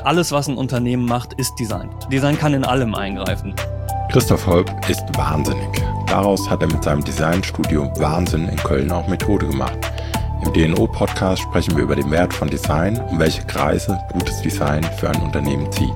Alles, was ein Unternehmen macht, ist Design. Design kann in allem eingreifen. Christoph Holb ist wahnsinnig. Daraus hat er mit seinem Designstudio Wahnsinn in Köln auch Methode gemacht. Im DNO-Podcast sprechen wir über den Wert von Design und welche Kreise gutes Design für ein Unternehmen zieht.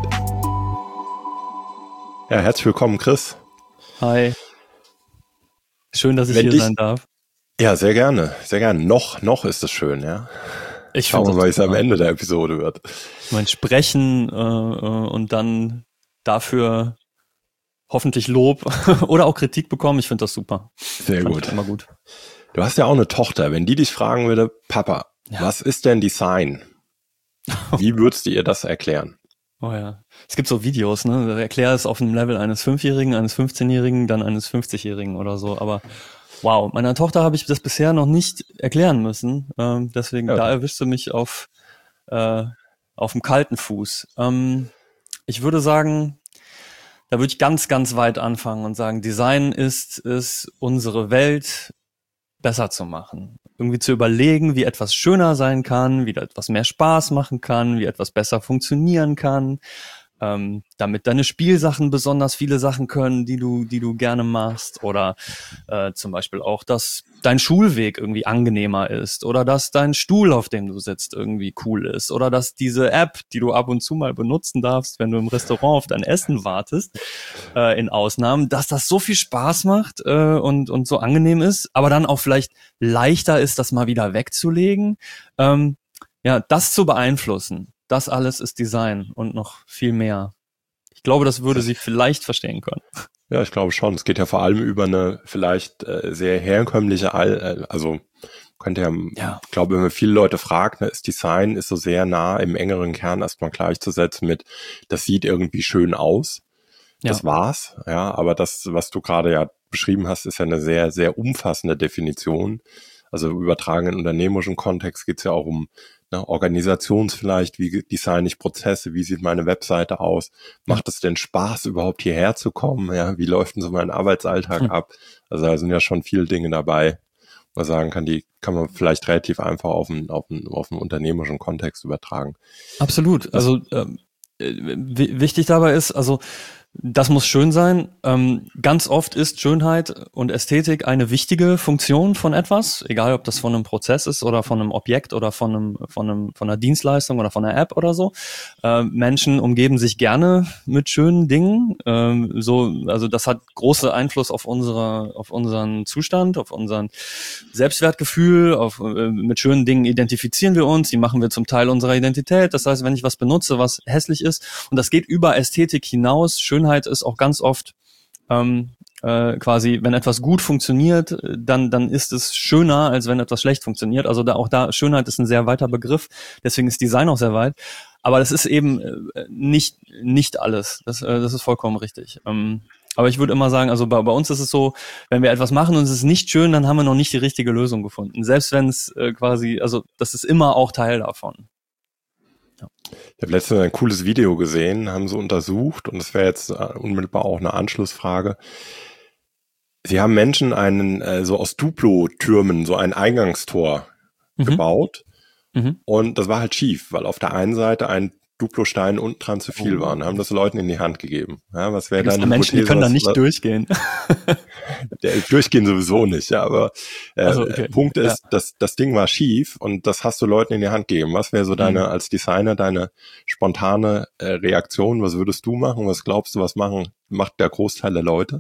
Ja, herzlich willkommen, Chris. Hi. Schön, dass ich hier sein darf. Ja, sehr gerne, sehr gerne. Noch ist es schön, ja. Schauen wir mal, wie es am Ende der Episode wird. Mein Sprechen und dann dafür hoffentlich Lob oder auch Kritik bekommen. Ich finde das super. Sehr gut. Immer gut. Du hast ja auch eine Tochter. Wenn die dich fragen würde, Papa, was ist denn Design? Wie würdest du ihr das erklären? Oh ja. Es gibt so Videos, ne? Erklär es auf dem Level eines 5-Jährigen, eines 15-Jährigen, dann eines 50-Jährigen oder so. Aber wow, meiner Tochter habe ich das bisher noch nicht erklären müssen. Deswegen, da erwischst du mich auf dem kalten Fuß. Ich würde sagen, da würde ich ganz, ganz weit anfangen und sagen, Design ist es, unsere Welt besser zu machen. Irgendwie zu überlegen, wie etwas schöner sein kann, wie etwas mehr Spaß machen kann, wie etwas besser funktionieren kann, damit deine Spielsachen besonders viele Sachen können, die du gerne machst, oder zum Beispiel auch, dass dein Schulweg irgendwie angenehmer ist, oder dass dein Stuhl, auf dem du sitzt, irgendwie cool ist, oder dass diese App, die du ab und zu mal benutzen darfst, wenn du im Restaurant auf dein Essen wartest, in Ausnahmen, dass das so viel Spaß macht und so angenehm ist, aber dann auch vielleicht leichter ist, das mal wieder wegzulegen. Das zu beeinflussen. Das alles ist Design und noch viel mehr. Ich glaube, das würde sie vielleicht verstehen können. Ja, ich glaube schon. Es geht ja vor allem über eine vielleicht sehr herkömmliche, ich glaube, wenn man viele Leute fragt, ist Design ist so sehr nah im engeren Kern erstmal gleichzusetzen mit, das sieht irgendwie schön aus. Das war's, ja, aber das, was du gerade ja beschrieben hast, ist ja eine sehr, sehr umfassende Definition. Also im übertragenen unternehmerischen Kontext geht es ja auch um Organisations vielleicht, wie designe ich Prozesse, wie sieht meine Webseite aus, macht es denn Spaß überhaupt hierher zu kommen, ja, wie läuft denn so mein Arbeitsalltag ab, also da sind ja schon viele Dinge dabei, wo man sagen kann, die kann man vielleicht relativ einfach auf einen unternehmerischen Kontext übertragen. Absolut, also wichtig dabei ist, also das muss schön sein. Ganz oft ist Schönheit und Ästhetik eine wichtige Funktion von etwas, egal ob das von einem Prozess ist oder von einem Objekt oder von einer Dienstleistung oder von einer App oder so. Menschen umgeben sich gerne mit schönen Dingen. Also das hat großen Einfluss auf unseren Zustand, auf unseren Selbstwertgefühl. Mit schönen Dingen identifizieren wir uns. Die machen wir zum Teil unserer Identität. Das heißt, wenn ich was benutze, was hässlich ist, und das geht über Ästhetik hinaus. Schönheit ist auch ganz oft quasi, wenn etwas gut funktioniert, dann ist es schöner, als wenn etwas schlecht funktioniert. Also Schönheit ist ein sehr weiter Begriff, deswegen ist Design auch sehr weit. Aber das ist eben nicht alles. Das ist vollkommen richtig. Aber ich würde immer sagen, also bei uns ist es so, wenn wir etwas machen und es ist nicht schön, dann haben wir noch nicht die richtige Lösung gefunden. Selbst wenn es das ist immer auch Teil davon. Ja. Ich habe letztens ein cooles Video gesehen, haben sie untersucht, und das wäre jetzt unmittelbar auch eine Anschlussfrage. Sie haben Menschen so aus Duplo-Türmen so ein Eingangstor gebaut, und das war halt schief, weil auf der einen Seite ein Duplo-Stein unten dran zu viel war, und haben das Leuten in die Hand gegeben. Ja, was wäre deine Menschen, Hypothese? Die können da nicht durchgehen. Durchgehen sowieso nicht, ja, aber Punkt ist, das Ding war schief und das hast du Leuten in die Hand gegeben. Was wäre so als Designer deine spontane Reaktion? Was würdest du machen? Was glaubst du, macht der Großteil der Leute?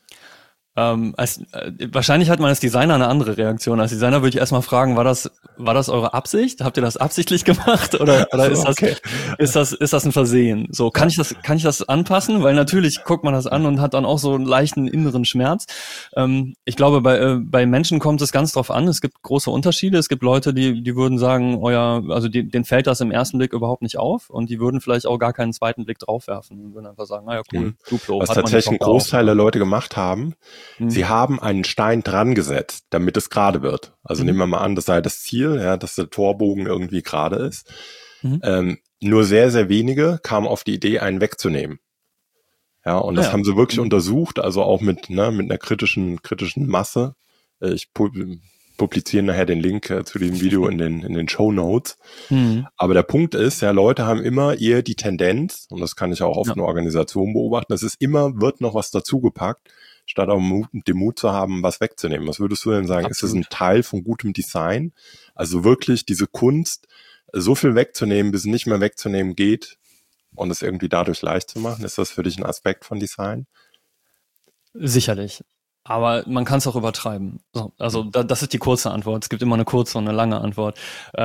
Wahrscheinlich hat man als Designer eine andere Reaktion. Als Designer würde ich erstmal fragen, war das eure Absicht? Habt ihr das absichtlich gemacht oder ist das ein Versehen? So, kann ich das anpassen? Weil natürlich guckt man das an und hat dann auch so einen leichten inneren Schmerz. Ich glaube, bei Menschen kommt es ganz drauf an. Es gibt große Unterschiede. Es gibt Leute, die würden sagen, denen fällt das im ersten Blick überhaupt nicht auf, und die würden vielleicht auch gar keinen zweiten Blick drauf werfen und würden einfach sagen, naja, cool, Duplo. Was tatsächlich ein Großteil der Leute gemacht haben, sie haben einen Stein dran gesetzt, damit es gerade wird. Also nehmen wir mal an, das sei das Ziel, ja, dass der Torbogen irgendwie gerade ist. Nur sehr, sehr wenige kamen auf die Idee, einen wegzunehmen. Ja, und das haben sie wirklich untersucht, also auch mit einer kritischen Masse. Ich publizieren nachher den Link zu dem Video in den Shownotes. Aber der Punkt ist, ja, Leute haben immer eher die Tendenz, und das kann ich auch oft in Organisationen beobachten, das ist immer, wird noch was dazugepackt, statt auch den Mut zu haben, was wegzunehmen. Was würdest du denn sagen? Absolut. Ist das ein Teil von gutem Design? Also wirklich diese Kunst, so viel wegzunehmen, bis es nicht mehr wegzunehmen geht und es irgendwie dadurch leicht zu machen? Ist das für dich ein Aspekt von Design? Sicherlich. Aber man kann es auch übertreiben. So, also das ist die kurze Antwort. Es gibt immer eine kurze und eine lange Antwort.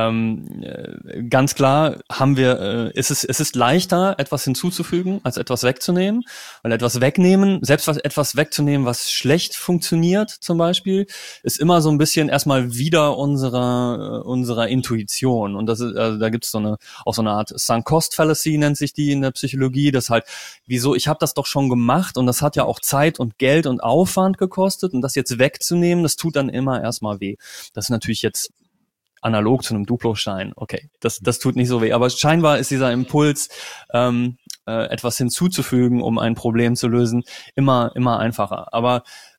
Ganz klar es ist leichter, etwas hinzuzufügen, als etwas wegzunehmen. Weil etwas wegnehmen, etwas wegzunehmen, was schlecht funktioniert zum Beispiel, ist immer so ein bisschen erstmal wieder unserer Intuition. Und das ist, also da gibt es so eine Art Sunk Cost Fallacy, nennt sich die in der Psychologie. Das halt, wieso, ich habe das doch schon gemacht und das hat ja auch Zeit und Geld und Aufwand gekostet. Und das jetzt wegzunehmen, das tut dann immer erstmal weh. Das ist natürlich jetzt analog zu einem Duplo-Stein. Okay, das tut nicht so weh. Aber scheinbar ist dieser Impuls, etwas hinzuzufügen, um ein Problem zu lösen, immer einfacher. Aber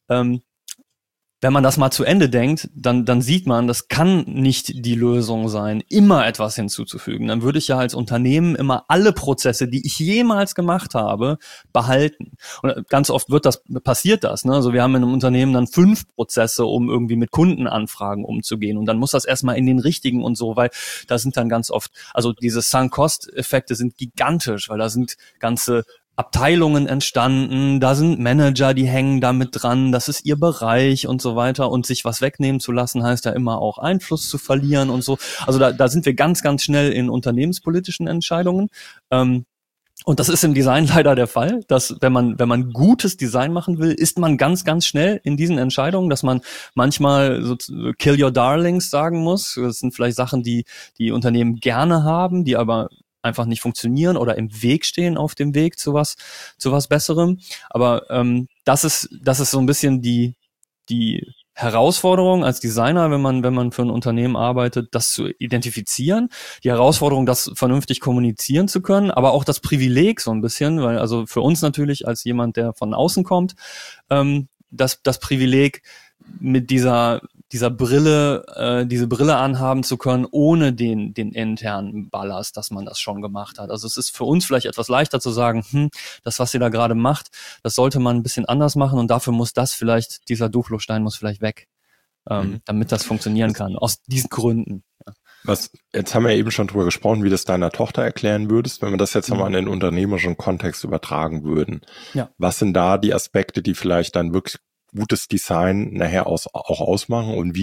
wenn man das mal zu Ende denkt, dann sieht man, das kann nicht die Lösung sein, immer etwas hinzuzufügen. Dann würde ich ja als Unternehmen immer alle Prozesse, die ich jemals gemacht habe, behalten. Und ganz oft passiert das, ne? Also wir haben in einem Unternehmen dann 5 Prozesse, um irgendwie mit Kundenanfragen umzugehen. Und dann muss das erstmal in den richtigen und so, weil da sind dann ganz oft, also diese Sunk-Cost-Effekte sind gigantisch, weil da sind ganze Abteilungen entstanden, da sind Manager, die hängen da mit dran, das ist ihr Bereich und so weiter, und sich was wegnehmen zu lassen, heißt ja immer auch Einfluss zu verlieren und so. Also da sind wir ganz, ganz schnell in unternehmenspolitischen Entscheidungen. Und das ist im Design leider der Fall, dass wenn man gutes Design machen will, ist man ganz, ganz schnell in diesen Entscheidungen, dass man manchmal so kill your darlings sagen muss. Das sind vielleicht Sachen, die Unternehmen gerne haben, die aber einfach nicht funktionieren oder im Weg stehen auf dem Weg zu was Besserem. Aber das ist so ein bisschen die Herausforderung als Designer, wenn man für ein Unternehmen arbeitet, das zu identifizieren, die Herausforderung, das vernünftig kommunizieren zu können, aber auch das Privileg so ein bisschen, weil also für uns natürlich als jemand, der von außen kommt, das Privileg, mit dieser Brille, diese Brille anhaben zu können, ohne den internen Ballast, dass man das schon gemacht hat. Also es ist für uns vielleicht etwas leichter zu sagen, das, was ihr da gerade macht, das sollte man ein bisschen anders machen, und dafür muss dieser Duplo-Stein muss vielleicht weg, damit das funktionieren kann, aus diesen Gründen. Ja. Jetzt haben wir eben schon drüber gesprochen, wie du das deiner Tochter erklären würdest, wenn wir das jetzt nochmal in den unternehmerischen Kontext übertragen würden. Ja. Was sind da die Aspekte, die vielleicht dann wirklich gutes Design nachher auch ausmachen, und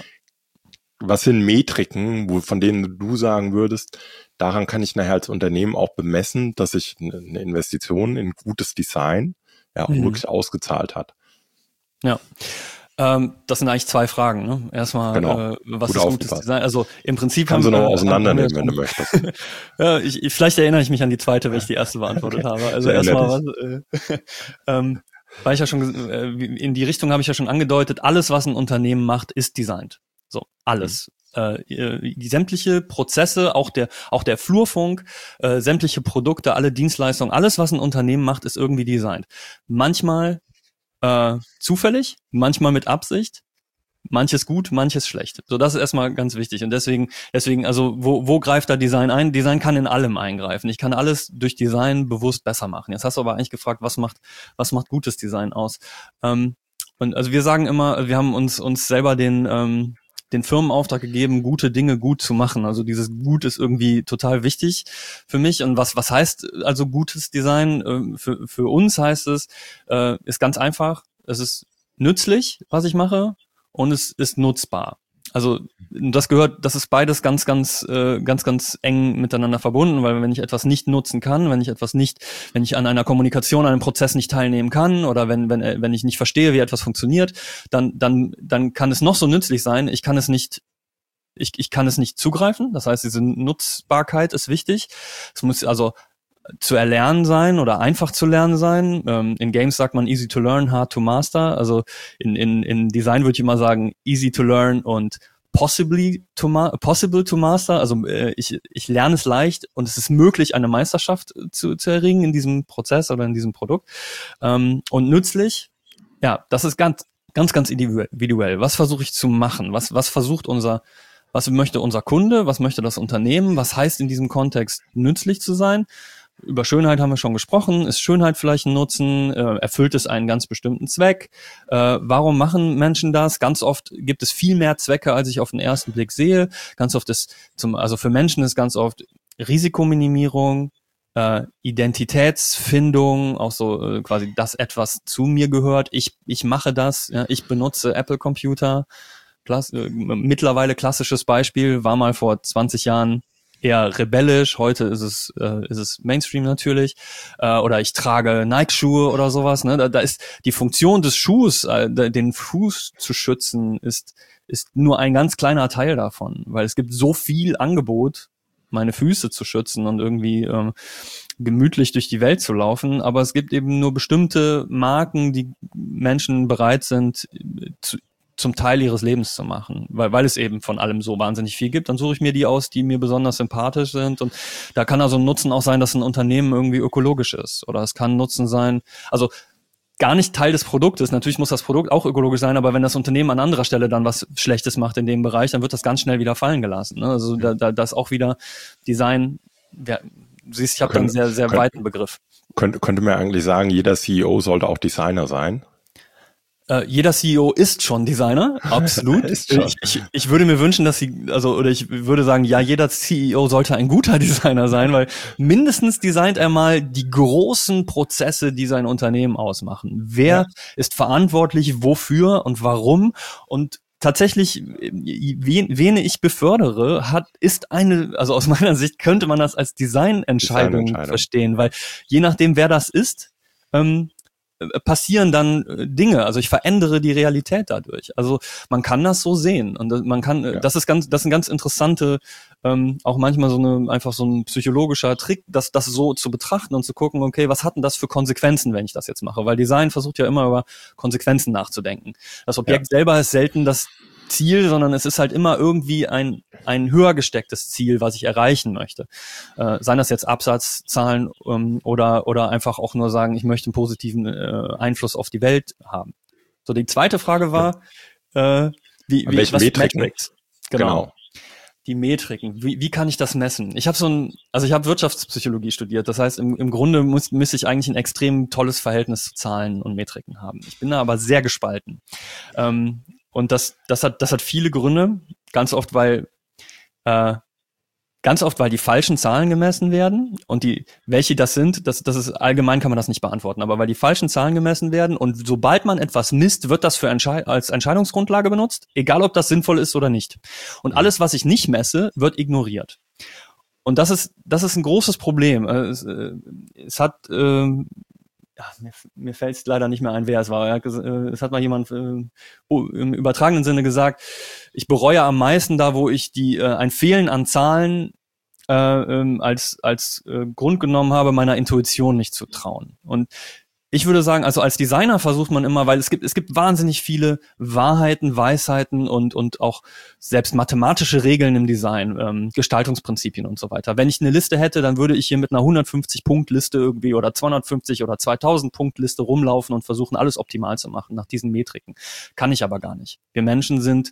was sind Metriken, von denen du sagen würdest, daran kann ich nachher als Unternehmen auch bemessen, dass sich eine Investition in gutes Design auch wirklich ausgezahlt hat? Ja. Das sind eigentlich 2 Fragen, ne? Erstmal, was ist gutes Design? Also im Prinzip kannst du noch auseinandernehmen, wenn du möchtest. Ja, vielleicht erinnere ich mich an die zweite, wenn ich die erste beantwortet habe. Also erstmal weil ich ja schon in die Richtung habe ich ja schon angedeutet, alles, was ein Unternehmen macht, ist designt. So, alles. Die sämtliche Prozesse, auch der Flurfunk, sämtliche Produkte, alle Dienstleistungen, alles, was ein Unternehmen macht, ist irgendwie designt. Manchmal zufällig, manchmal mit Absicht, manches gut, manches schlecht. So, das ist erstmal ganz wichtig. Und deswegen, also, wo greift da Design ein? Design kann in allem eingreifen. Ich kann alles durch Design bewusst besser machen. Jetzt hast du aber eigentlich gefragt, was macht gutes Design aus? Und also wir sagen immer, wir haben uns selber den Firmenauftrag gegeben, gute Dinge gut zu machen. Also dieses Gut ist irgendwie total wichtig für mich. Und was heißt also gutes Design? Für uns heißt es, ist ganz einfach, es ist nützlich, was ich mache, und es ist nutzbar. Also das ist beides ganz eng miteinander verbunden, weil wenn ich etwas nicht nutzen kann, wenn ich an einer Kommunikation, an einem Prozess nicht teilnehmen kann, oder wenn ich nicht verstehe, wie etwas funktioniert, dann kann es noch so nützlich sein, ich kann es nicht zugreifen. Das heißt, diese Nutzbarkeit ist wichtig. Es muss also zu erlernen sein oder einfach zu lernen sein. In Games sagt man easy to learn, hard to master. Also in Design würde ich immer sagen easy to learn und possible to master. Also ich lerne es leicht und es ist möglich, eine Meisterschaft zu erringen in diesem Prozess oder in diesem Produkt. Und nützlich, ja, das ist ganz ganz, ganz individuell. Was versuche ich zu machen? Was möchte unser Kunde? Was möchte das Unternehmen? Was heißt in diesem Kontext nützlich zu sein? Über Schönheit haben wir schon gesprochen. Ist Schönheit vielleicht ein Nutzen? Erfüllt es einen ganz bestimmten Zweck? Warum machen Menschen das? Ganz oft gibt es viel mehr Zwecke, als ich auf den ersten Blick sehe. Ganz oft also für Menschen ist ganz oft Risikominimierung, Identitätsfindung, auch so quasi, dass etwas zu mir gehört. Ich mache das. Ja, ich benutze Apple Computer. Mittlerweile klassisches Beispiel, war mal vor 20 Jahren eher rebellisch, heute ist es Mainstream natürlich, oder ich trage Nike-Schuhe oder sowas, ne? Da ist die Funktion des Schuhs, den Fuß zu schützen, ist nur ein ganz kleiner Teil davon, weil es gibt so viel Angebot, meine Füße zu schützen und irgendwie gemütlich durch die Welt zu laufen, aber es gibt eben nur bestimmte Marken, die Menschen bereit sind, zum Teil ihres Lebens zu machen, weil es eben von allem so wahnsinnig viel gibt, dann suche ich mir die aus, die mir besonders sympathisch sind, und da kann also ein Nutzen auch sein, dass ein Unternehmen irgendwie ökologisch ist, oder es kann ein Nutzen sein, also gar nicht Teil des Produktes, natürlich muss das Produkt auch ökologisch sein, aber wenn das Unternehmen an anderer Stelle dann was Schlechtes macht in dem Bereich, dann wird das ganz schnell wieder fallen gelassen, ne? Also da ist auch wieder Design, du siehst, ich habe da einen sehr, sehr weiten Begriff. Könnte man eigentlich sagen, jeder CEO sollte auch Designer sein? Jeder CEO ist schon Designer, absolut. Ich würde mir wünschen, ich würde sagen, ja, jeder CEO sollte ein guter Designer sein, weil mindestens designt er mal die großen Prozesse, die sein Unternehmen ausmachen. Wer ist verantwortlich, wofür und warum? Und tatsächlich, wen ich befördere, also aus meiner Sicht könnte man das als Designentscheidung verstehen, weil je nachdem, wer das ist, passieren dann Dinge, also ich verändere die Realität dadurch. Also man kann das so sehen, und man kann, das ist ein ganz interessante, auch manchmal einfach so ein psychologischer Trick, das so zu betrachten und zu gucken, okay, was hat denn das für Konsequenzen, wenn ich das jetzt mache? Weil Design versucht ja immer über Konsequenzen nachzudenken. Das Objekt selber ist selten das Ziel, sondern es ist halt immer irgendwie ein höher gestecktes Ziel, was ich erreichen möchte. Seien das jetzt Absatzzahlen oder einfach auch nur sagen, ich möchte einen positiven Einfluss auf die Welt haben. So, die zweite Frage war, welche Metrics? Genau. Die Metriken. Wie kann ich das messen? Ich habe Wirtschaftspsychologie studiert. Das heißt, im Grunde müsste ich eigentlich ein extrem tolles Verhältnis zu Zahlen und Metriken haben. Ich bin da aber sehr gespalten. Und das hat viele Gründe. Ganz oft, weil die falschen Zahlen gemessen werden, und welche das sind, das ist allgemein, kann man das nicht beantworten, aber weil die falschen Zahlen gemessen werden, und sobald man etwas misst, wird das als Entscheidungsgrundlage benutzt, egal ob das sinnvoll ist oder nicht. Und alles, was ich nicht messe, wird ignoriert. Und das ist ein großes Problem. Es hat mir fällt es leider nicht mehr ein, wer es war. Es hat mal jemand im übertragenen Sinne gesagt, ich bereue am meisten da, wo ich ein Fehlen an Zahlen als Grund genommen habe, meiner Intuition nicht zu trauen. Und ich würde sagen, also als Designer versucht man immer, weil es gibt wahnsinnig viele Wahrheiten, Weisheiten und auch selbst mathematische Regeln im Design, Gestaltungsprinzipien und so weiter. Wenn ich eine Liste hätte, dann würde ich hier mit einer 150-Punkt-Liste irgendwie oder 250 oder 2000-Punkt-Liste rumlaufen und versuchen, alles optimal zu machen nach diesen Metriken. Kann ich aber gar nicht. Wir Menschen sind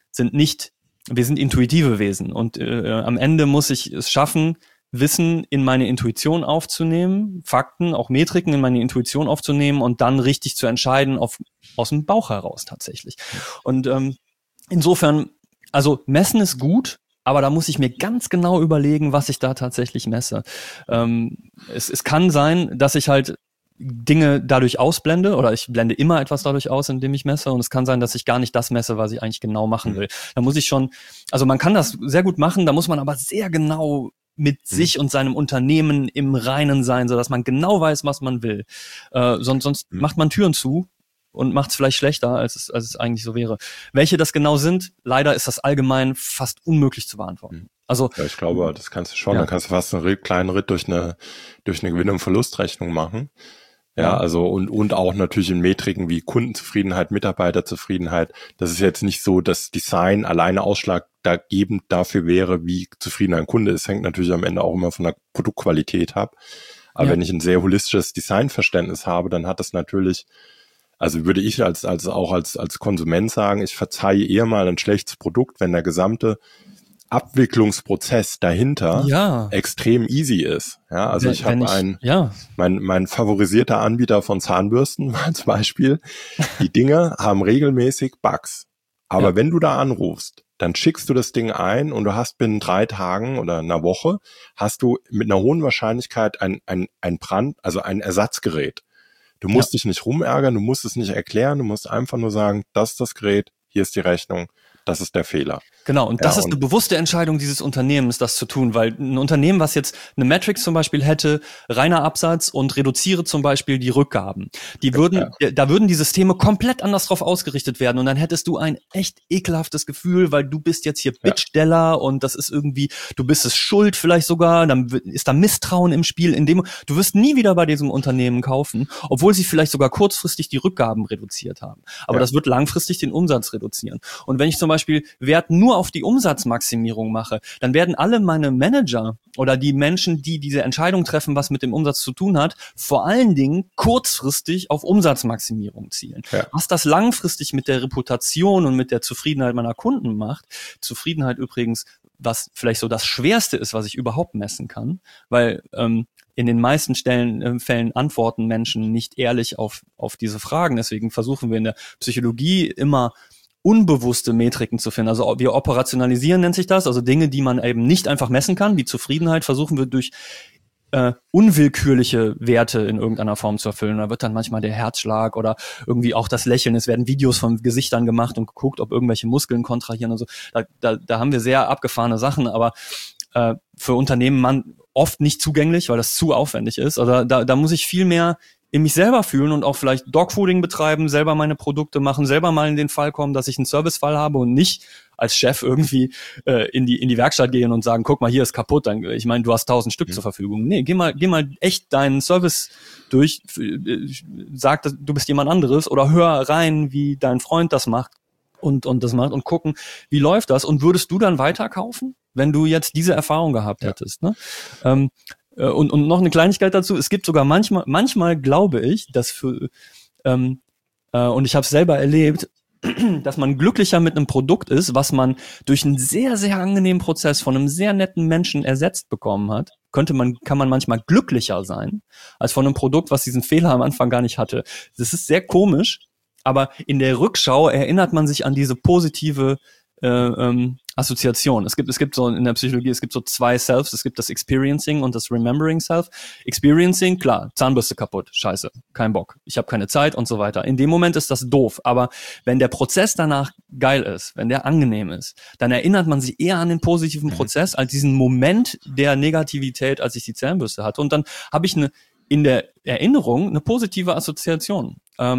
intuitive Wesen, und am Ende muss ich es schaffen, Wissen in meine Intuition aufzunehmen, Fakten, auch Metriken in meine Intuition aufzunehmen und dann richtig zu entscheiden aus dem Bauch heraus tatsächlich. Und insofern, also messen ist gut, aber da muss ich mir ganz genau überlegen, was ich da tatsächlich messe. Es kann sein, dass ich halt Dinge dadurch ausblende, oder ich blende immer etwas dadurch aus, indem ich messe, und es kann sein, dass ich gar nicht das messe, was ich eigentlich genau machen will. Da muss ich also man kann das sehr gut machen, da muss man aber sehr genau mit sich und seinem Unternehmen im Reinen sein, sodass man genau weiß, was man will. Sonst macht man Türen zu und macht es vielleicht schlechter, als es eigentlich so wäre. Welche das genau sind, leider ist das allgemein fast unmöglich zu beantworten. Also, ja, ich glaube, das kannst du schon. Dann kannst du fast einen kleinen Ritt durch eine Gewinn- und Verlustrechnung machen. Ja, also und auch natürlich in Metriken wie Kundenzufriedenheit, Mitarbeiterzufriedenheit. Das ist jetzt nicht so, dass Design alleine ausschlaggebend dafür wäre, wie zufrieden ein Kunde ist. Hängt natürlich am Ende auch immer von der Produktqualität ab. Aber wenn ich ein sehr holistisches Designverständnis habe, dann hat das natürlich Also würde ich als Konsument sagen, ich verzeihe eher mal ein schlechtes Produkt, wenn der gesamte Abwicklungsprozess dahinter extrem easy ist. Ja, also ich habe mein favorisierter Anbieter von Zahnbürsten als Beispiel. Die Dinge haben regelmäßig Bugs. Aber wenn du da anrufst, dann schickst du das Ding ein und du hast binnen 3 Tagen oder einer Woche hast du mit einer hohen Wahrscheinlichkeit ein Ersatzgerät. Du musst dich nicht rumärgern, du musst es nicht erklären, du musst einfach nur sagen, das ist das Gerät, hier ist die Rechnung, das ist der Fehler. Genau, und das ist eine bewusste Entscheidung dieses Unternehmens, das zu tun, weil ein Unternehmen, was jetzt eine Matrix zum Beispiel hätte, reiner Absatz und reduziere zum Beispiel die Rückgaben, da würden die Systeme komplett anders drauf ausgerichtet werden und dann hättest du ein echt ekelhaftes Gefühl, weil du bist jetzt hier Bittsteller und das ist irgendwie, du bist es schuld vielleicht sogar, dann ist da Misstrauen im Spiel, du wirst nie wieder bei diesem Unternehmen kaufen, obwohl sie vielleicht sogar kurzfristig die Rückgaben reduziert haben. Aber das wird langfristig den Umsatz reduzieren. Und wenn ich zum Beispiel Wert nur auf die Umsatzmaximierung mache, dann werden alle meine Manager oder die Menschen, die diese Entscheidung treffen, was mit dem Umsatz zu tun hat, vor allen Dingen kurzfristig auf Umsatzmaximierung zielen. Ja. Was das langfristig mit der Reputation und mit der Zufriedenheit meiner Kunden macht, Zufriedenheit übrigens, was vielleicht so das Schwerste ist, was ich überhaupt messen kann, weil in den meisten Fällen antworten Menschen nicht ehrlich auf diese Fragen. Deswegen versuchen wir in der Psychologie immer unbewusste Metriken zu finden. Also wir operationalisieren, nennt sich das, also Dinge, die man eben nicht einfach messen kann, wie Zufriedenheit, versuchen wir durch unwillkürliche Werte in irgendeiner Form zu erfüllen. Da wird dann manchmal der Herzschlag oder irgendwie auch das Lächeln. Es werden Videos von Gesichtern gemacht und geguckt, ob irgendwelche Muskeln kontrahieren und so. Da haben wir sehr abgefahrene Sachen, aber für Unternehmen oft nicht zugänglich, weil das zu aufwendig ist. Also da muss ich viel mehr in mich selber fühlen und auch vielleicht Dogfooding betreiben, selber meine Produkte machen, selber mal in den Fall kommen, dass ich einen Servicefall habe und nicht als Chef irgendwie in die Werkstatt gehen und sagen, guck mal, hier ist kaputt. Ich meine, du hast 1000 Stück zur Verfügung. Nee, geh mal echt deinen Service durch, sag, du bist jemand anderes oder hör rein, wie dein Freund das macht und das macht und gucken, wie läuft das und würdest du dann weiterkaufen, wenn du jetzt diese Erfahrung gehabt hättest, ne? Und noch eine Kleinigkeit dazu, es gibt sogar manchmal glaube ich, dass und ich habe es selber erlebt, dass man glücklicher mit einem Produkt ist, was man durch einen sehr, sehr angenehmen Prozess von einem sehr netten Menschen ersetzt bekommen hat, kann man manchmal glücklicher sein, als von einem Produkt, was diesen Fehler am Anfang gar nicht hatte. Das ist sehr komisch, aber in der Rückschau erinnert man sich an diese positive Assoziation. Es gibt so in der Psychologie, es gibt so 2 Selves, es gibt das Experiencing und das Remembering Self. Experiencing, klar, Zahnbürste kaputt, scheiße, kein Bock, ich habe keine Zeit und so weiter. In dem Moment ist das doof, aber wenn der Prozess danach geil ist, wenn der angenehm ist, dann erinnert man sich eher an den positiven Prozess als diesen Moment der Negativität, als ich die Zahnbürste hatte. Und dann habe ich in der Erinnerung eine positive Assoziation.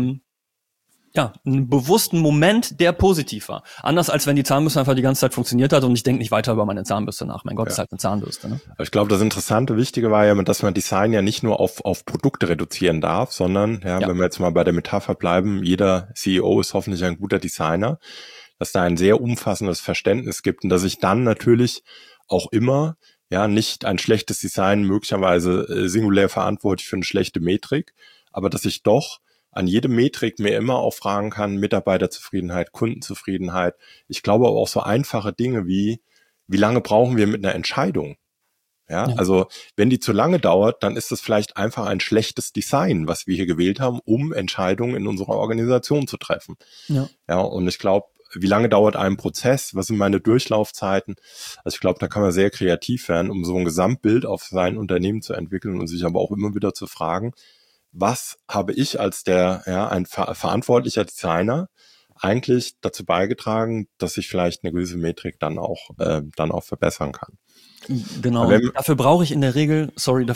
Einen bewussten Moment, der positiv war. Anders als wenn die Zahnbürste einfach die ganze Zeit funktioniert hat und ich denke nicht weiter über meine Zahnbürste nach. Mein Gott, ist halt eine Zahnbürste. Ne? Aber ich glaube, das Interessante, Wichtige war ja, dass man Design ja nicht nur auf Produkte reduzieren darf, sondern, wenn wir jetzt mal bei der Metapher bleiben, jeder CEO ist hoffentlich ein guter Designer, dass da ein sehr umfassendes Verständnis gibt und dass ich dann natürlich auch immer nicht ein schlechtes Design möglicherweise singulär verantwortlich für eine schlechte Metrik, aber dass ich doch an jede Metrik mir immer auch fragen kann, Mitarbeiterzufriedenheit, Kundenzufriedenheit. Ich glaube aber auch so einfache Dinge wie lange brauchen wir mit einer Entscheidung? Ja, also wenn die zu lange dauert, dann ist das vielleicht einfach ein schlechtes Design, was wir hier gewählt haben, um Entscheidungen in unserer Organisation zu treffen. Ja, und ich glaube, wie lange dauert ein Prozess? Was sind meine Durchlaufzeiten? Also ich glaube, da kann man sehr kreativ werden, um so ein Gesamtbild auf sein Unternehmen zu entwickeln und sich aber auch immer wieder zu fragen, was habe ich als ein verantwortlicher Designer eigentlich dazu beigetragen, dass ich vielleicht eine gewisse Metrik dann auch verbessern kann. Genau. Dafür brauche ich in der Regel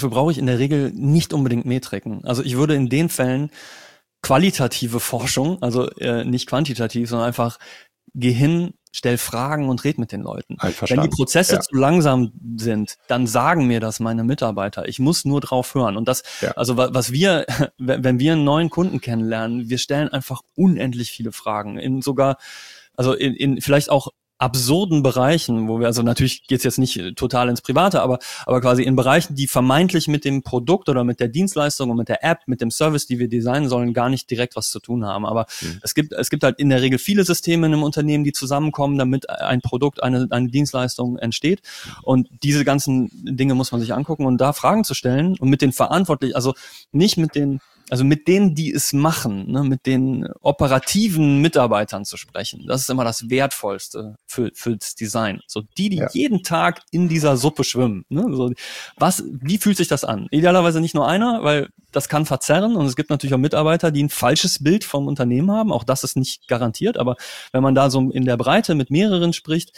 nicht unbedingt Metriken. Also ich würde in den Fällen qualitative Forschung, also nicht quantitativ, sondern einfach geh hin, stell Fragen und red mit den Leuten. Wenn die Prozesse zu langsam sind, dann sagen mir das meine Mitarbeiter. Ich muss nur drauf hören. Und das, also was wenn wir einen neuen Kunden kennenlernen, wir stellen einfach unendlich viele Fragen. Vielleicht auch absurden Bereichen, wo wir, also natürlich geht's jetzt nicht total ins Private, aber quasi in Bereichen, die vermeintlich mit dem Produkt oder mit der Dienstleistung und mit der App, mit dem Service, die wir designen sollen, gar nicht direkt was zu tun haben. Aber es gibt halt in der Regel viele Systeme in einem Unternehmen, die zusammenkommen, damit ein Produkt, eine Dienstleistung entsteht. Und diese ganzen Dinge muss man sich angucken und da Fragen zu stellen und mit den Verantwortlichen, also nicht mit den, also mit denen, die es machen, ne, mit den operativen Mitarbeitern zu sprechen. Das ist immer das Wertvollste fürs Design. So die jeden Tag in dieser Suppe schwimmen. Ne? So, wie fühlt sich das an? Idealerweise nicht nur einer, weil das kann verzerren und es gibt natürlich auch Mitarbeiter, die ein falsches Bild vom Unternehmen haben. Auch das ist nicht garantiert, aber wenn man da so in der Breite mit mehreren spricht,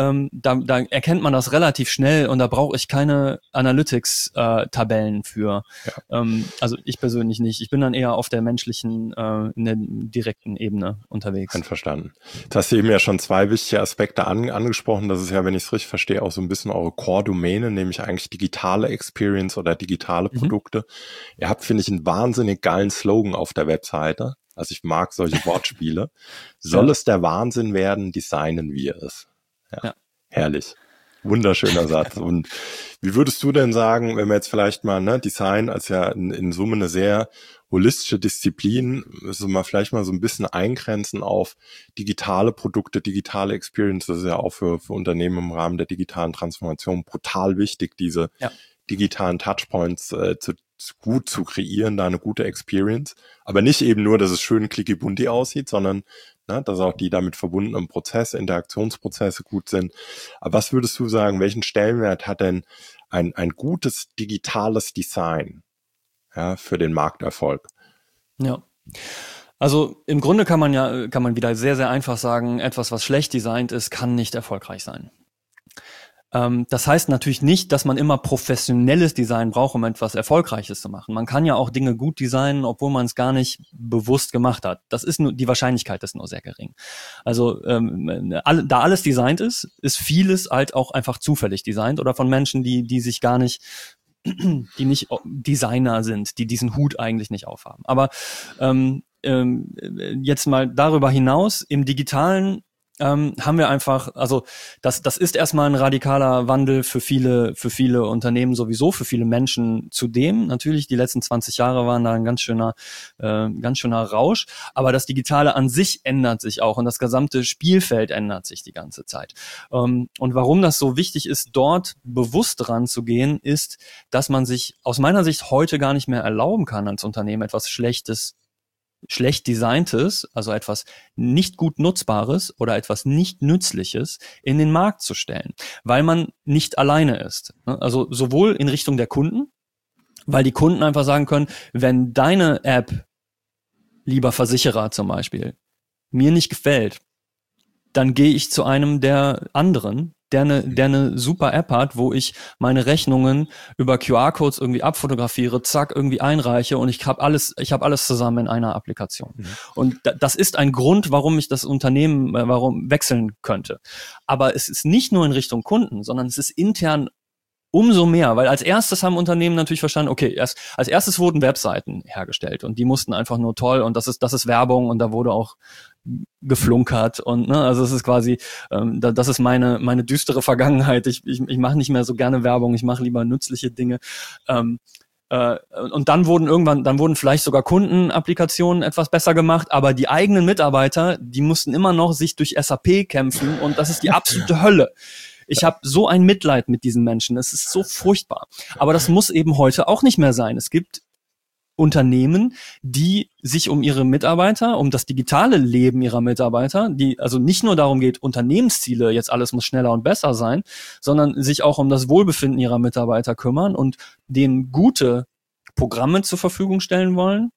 da erkennt man das relativ schnell und da brauche ich keine Analytics-Tabellen für. Ja. Also ich persönlich nicht. Ich bin dann eher auf der menschlichen, in der direkten Ebene unterwegs. Einverstanden. Jetzt hast du eben ja schon zwei wichtige Aspekte angesprochen. Das ist ja, wenn ich es richtig verstehe, auch so ein bisschen eure Core-Domäne, nämlich eigentlich digitale Experience oder digitale Produkte. Ihr habt, finde ich, einen wahnsinnig geilen Slogan auf der Webseite. Also ich mag solche Wortspiele. Soll es der Wahnsinn werden, designen wir es. Ja. Herrlich. Wunderschöner Satz. Und wie würdest du denn sagen, wenn wir jetzt vielleicht mal, Design als ja in Summe eine sehr holistische Disziplin, also mal vielleicht mal so ein bisschen eingrenzen auf digitale Produkte, digitale Experience, das ist ja auch für Unternehmen im Rahmen der digitalen Transformation brutal wichtig, diese digitalen Touchpoints gut zu kreieren, da eine gute Experience. Aber nicht eben nur, dass es schön clicky-bunti aussieht, sondern dass auch die damit verbundenen Prozesse, Interaktionsprozesse gut sind. Aber was würdest du sagen, welchen Stellenwert hat denn ein gutes digitales Design für den Markterfolg? Ja. Also im Grunde kann man wieder sehr, sehr einfach sagen, etwas, was schlecht designt ist, kann nicht erfolgreich sein. Das heißt natürlich nicht, dass man immer professionelles Design braucht, um etwas Erfolgreiches zu machen. Man kann ja auch Dinge gut designen, obwohl man es gar nicht bewusst gemacht hat. Das ist nur, die Wahrscheinlichkeit ist nur sehr gering. Also da alles designt ist vieles halt auch einfach zufällig designt oder von Menschen, die sich gar nicht, die nicht Designer sind, die diesen Hut eigentlich nicht aufhaben. Aber jetzt mal darüber hinaus, im Digitalen haben wir einfach, also das ist erstmal ein radikaler Wandel für viele Unternehmen sowieso, für viele Menschen zudem. Natürlich, die letzten 20 Jahre waren da ein ganz schöner Rausch, aber das Digitale an sich ändert sich auch und das gesamte Spielfeld ändert sich die ganze Zeit. Und warum das so wichtig ist, dort bewusst ranzugehen, ist, dass man sich aus meiner Sicht heute gar nicht mehr erlauben kann als Unternehmen etwas schlecht designtes, also etwas nicht gut Nutzbares oder etwas nicht Nützliches in den Markt zu stellen, weil man nicht alleine ist. Also sowohl in Richtung der Kunden, weil die Kunden einfach sagen können, wenn deine App, lieber Versicherer zum Beispiel, mir nicht gefällt, dann gehe ich zu einem der anderen, der eine super App hat, wo ich meine Rechnungen über QR-Codes irgendwie abfotografiere, zack, irgendwie einreiche und ich habe alles zusammen in einer Applikation. Und das ist ein Grund, warum ich das Unternehmen, warum wechseln könnte. Aber es ist nicht nur in Richtung Kunden, sondern es ist intern umso mehr, weil als erstes haben Unternehmen natürlich verstanden, okay, als erstes wurden Webseiten hergestellt und die mussten einfach nur toll und das ist Werbung und da wurde auch geflunkert und also es ist quasi, das ist meine düstere Vergangenheit. Ich mache nicht mehr so gerne Werbung, ich mache lieber nützliche Dinge. Und dann wurden vielleicht sogar Kundenapplikationen etwas besser gemacht, aber die eigenen Mitarbeiter, die mussten immer noch sich durch SAP kämpfen und das ist die absolute Hölle. Ich habe so ein Mitleid mit diesen Menschen, es ist so furchtbar. Aber das muss eben heute auch nicht mehr sein. Es gibt Unternehmen, die sich um ihre Mitarbeiter, um das digitale Leben ihrer Mitarbeiter, die also nicht nur darum geht, Unternehmensziele, jetzt alles muss schneller und besser sein, sondern sich auch um das Wohlbefinden ihrer Mitarbeiter kümmern und denen gute Programme zur Verfügung stellen wollen,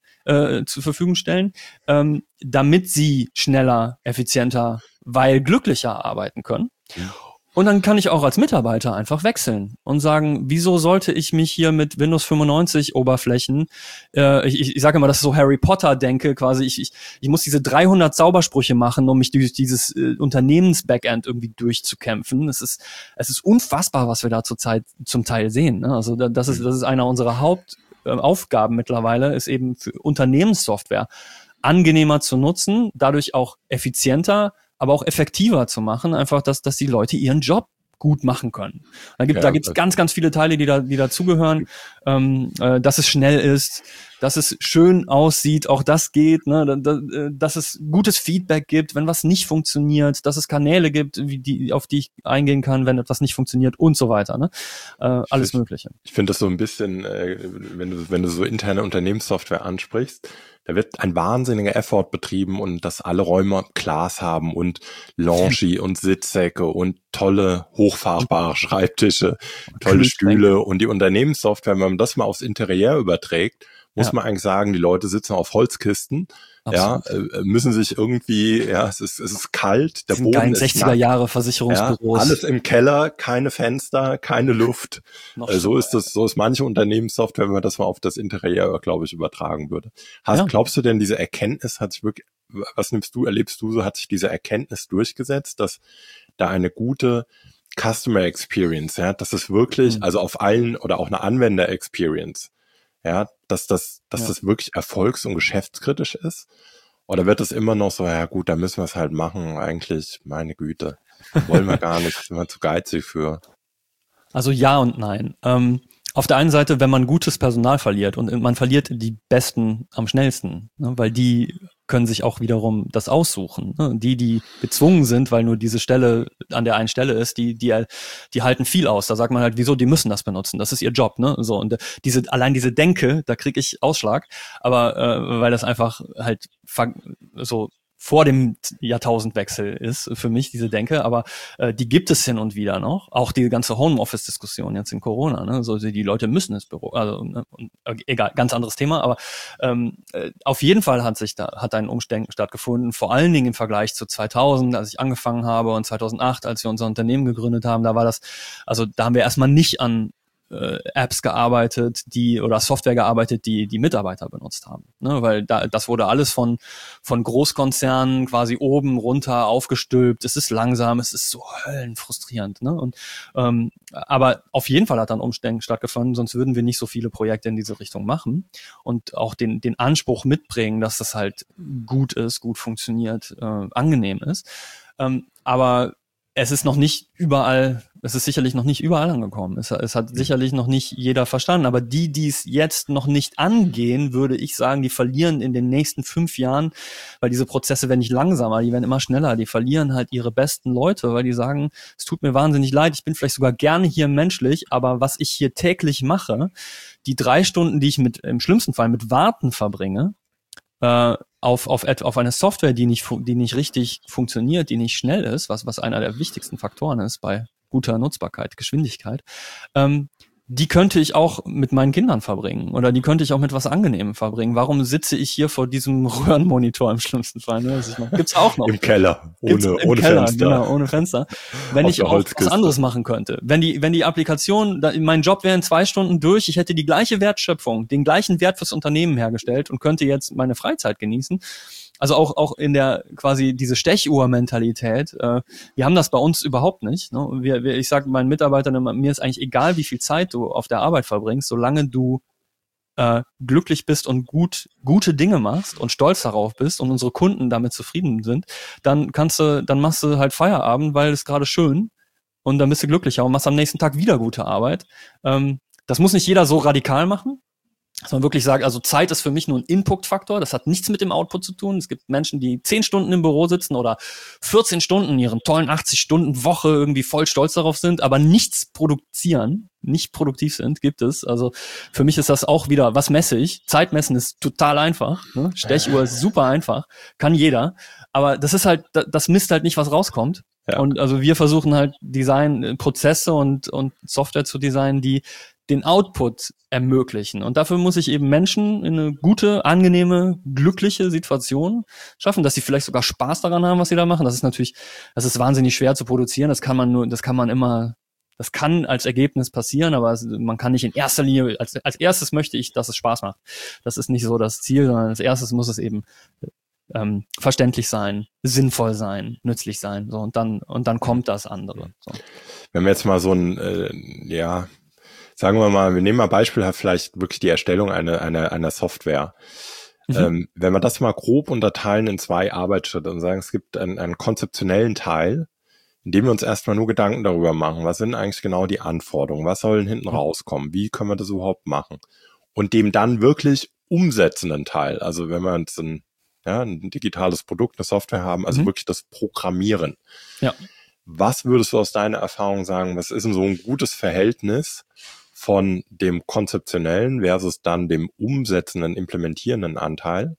damit sie schneller, effizienter, weil glücklicher arbeiten können. Und dann kann ich auch als Mitarbeiter einfach wechseln und sagen, wieso sollte ich mich hier mit Windows 95 Oberflächen, ich sage immer, das ist so Harry Potter denke, quasi, ich muss diese 300 Zaubersprüche machen, um mich durch dieses Unternehmens-Backend irgendwie durchzukämpfen. Es ist unfassbar, was wir da zum Teil sehen. Ne? Also das ist einer unserer Hauptaufgaben mittlerweile, ist eben für Unternehmenssoftware angenehmer zu nutzen, dadurch auch effizienter, aber auch effektiver zu machen, einfach, dass die Leute ihren Job gut machen können. Da gibt's ganz, ganz viele Teile, die dazugehören, dass es schnell ist, dass es schön aussieht, auch das geht, ne, dass es gutes Feedback gibt, wenn was nicht funktioniert, dass es Kanäle gibt, auf die ich eingehen kann, wenn etwas nicht funktioniert und so weiter, ne, alles Mögliche. Ich finde das so ein bisschen, wenn du so interne Unternehmenssoftware ansprichst, da wird ein wahnsinniger Effort betrieben und dass alle Räume Glas haben und Loungy und Sitzsäcke und tolle, hochfahrbare Schreibtische, tolle Stühle und die Unternehmenssoftware, wenn man das mal aufs Interieur überträgt, muss man eigentlich sagen, die Leute sitzen auf Holzkisten, müssen sich irgendwie, es ist kalt, der Boden ist 60er Jahre Versicherungsbüros. Alles im Keller, keine Fenster, keine Luft. So ist manche Unternehmenssoftware, wenn man das mal auf das Interieur, glaube ich, übertragen würde. Glaubst du denn, diese Erkenntnis hat sich wirklich, erlebst du so, hat sich diese Erkenntnis durchgesetzt, dass da eine gute Customer Experience, dass es wirklich, also auf allen oder auch eine Anwender Experience, dass das wirklich erfolgs- und geschäftskritisch ist? Oder wird es immer noch so, ja gut, da müssen wir es halt machen, eigentlich, meine Güte, wollen wir gar nicht, sind wir zu geizig für. Also ja und nein. Auf der einen Seite, wenn man gutes Personal verliert und man verliert die Besten am schnellsten, ne, weil die können sich auch wiederum das aussuchen. Ne? Die gezwungen sind, weil nur diese Stelle an der einen Stelle ist, die halten viel aus. Da sagt man halt, wieso, die müssen das benutzen. Das ist ihr Job, ne? So, und allein diese Denke, da kriege ich Ausschlag, aber weil das einfach halt so vor dem Jahrtausendwechsel ist für mich, diese Denke, aber die gibt es hin und wieder noch. Auch die ganze Homeoffice-Diskussion jetzt in Corona, ne? So, die Leute müssen ins Büro, also egal, ganz anderes Thema, aber auf jeden Fall hat ein Umdenken stattgefunden, vor allen Dingen im Vergleich zu 2000, als ich angefangen habe, und 2008, als wir unser Unternehmen gegründet haben, da haben wir erstmal nicht an Apps gearbeitet, oder Software gearbeitet, die Mitarbeiter benutzt haben, ne? Weil das wurde alles von Großkonzernen quasi oben runter aufgestülpt. Es ist langsam, es ist so höllenfrustrierend, ne? Und aber auf jeden Fall hat dann Umdenken stattgefunden, sonst würden wir nicht so viele Projekte in diese Richtung machen und auch den Anspruch mitbringen, dass das halt gut ist, gut funktioniert, angenehm ist. Aber es ist sicherlich noch nicht überall angekommen. Es hat sicherlich noch nicht jeder verstanden. Aber die es jetzt noch nicht angehen, würde ich sagen, die verlieren in den nächsten 5 Jahren, weil diese Prozesse werden nicht langsamer, die werden immer schneller. Die verlieren halt ihre besten Leute, weil die sagen, es tut mir wahnsinnig leid, ich bin vielleicht sogar gerne hier menschlich, aber was ich hier täglich mache, die 3 Stunden, die ich im schlimmsten Fall mit Warten verbringe, auf eine Software, die nicht richtig funktioniert, die nicht schnell ist, was einer der wichtigsten Faktoren ist bei guter Nutzbarkeit, Geschwindigkeit, die könnte ich auch mit meinen Kindern verbringen oder die könnte ich auch mit was Angenehmem verbringen. Warum sitze ich hier vor diesem Röhrenmonitor im schlimmsten Fall? Ne? Gibt's auch noch. Im Keller, ohne Fenster. Genau, ohne Fenster. Wenn ich auch was anderes machen könnte. Wenn die Applikation, mein Job wäre in 2 Stunden durch, ich hätte die gleiche Wertschöpfung, den gleichen Wert fürs Unternehmen hergestellt und könnte jetzt meine Freizeit genießen. Also auch in der quasi diese Stechuhr-Mentalität. Wir haben das bei uns überhaupt nicht. Ne? Ich sage meinen Mitarbeitern, mir ist eigentlich egal, wie viel Zeit du auf der Arbeit verbringst, solange du glücklich bist und gute Dinge machst und stolz darauf bist und unsere Kunden damit zufrieden sind, dann machst du halt Feierabend, weil es gerade schön und dann bist du glücklicher und machst am nächsten Tag wieder gute Arbeit. Das muss nicht jeder so radikal machen. Dass man wirklich sagt, also Zeit ist für mich nur ein Input-Faktor, das hat nichts mit dem Output zu tun. Es gibt Menschen, die 10 Stunden im Büro sitzen oder 14 Stunden in ihren tollen 80-Stunden-Woche irgendwie voll stolz darauf sind, aber nichts produzieren, nicht produktiv sind, gibt es. Also für mich ist das auch wieder, was messe ich? Zeitmessen ist total einfach, ne? Stechuhr ist super einfach, kann jeder, aber das ist halt, das misst halt nicht, was rauskommt. Ja. Und also wir versuchen halt Prozesse und Software zu designen, die den Output ermöglichen. Und dafür muss ich eben Menschen in eine gute, angenehme, glückliche Situation schaffen, dass sie vielleicht sogar Spaß daran haben, was sie da machen. Das ist wahnsinnig schwer zu produzieren. Das kann als Ergebnis passieren, aber man kann nicht in erster Linie, als erstes möchte ich, dass es Spaß macht. Das ist nicht so das Ziel, sondern als erstes muss es eben verständlich sein, sinnvoll sein, nützlich sein. So, und dann kommt das andere. So. Wenn wir jetzt mal so sagen wir mal, wir nehmen mal beispielhaft vielleicht wirklich die Erstellung einer Software. Wenn wir das mal grob unterteilen in 2 Arbeitsschritte und sagen, es gibt einen konzeptionellen Teil, in dem wir uns erstmal nur Gedanken darüber machen, was sind eigentlich genau die Anforderungen, was sollen hinten rauskommen, wie können wir das überhaupt machen? Und dem dann wirklich umsetzenden Teil, also wenn wir jetzt ein digitales Produkt, eine Software haben, also wirklich das Programmieren. Ja. Was würdest du aus deiner Erfahrung sagen, was ist denn so ein gutes Verhältnis von dem konzeptionellen versus dann dem umsetzenden, implementierenden Anteil?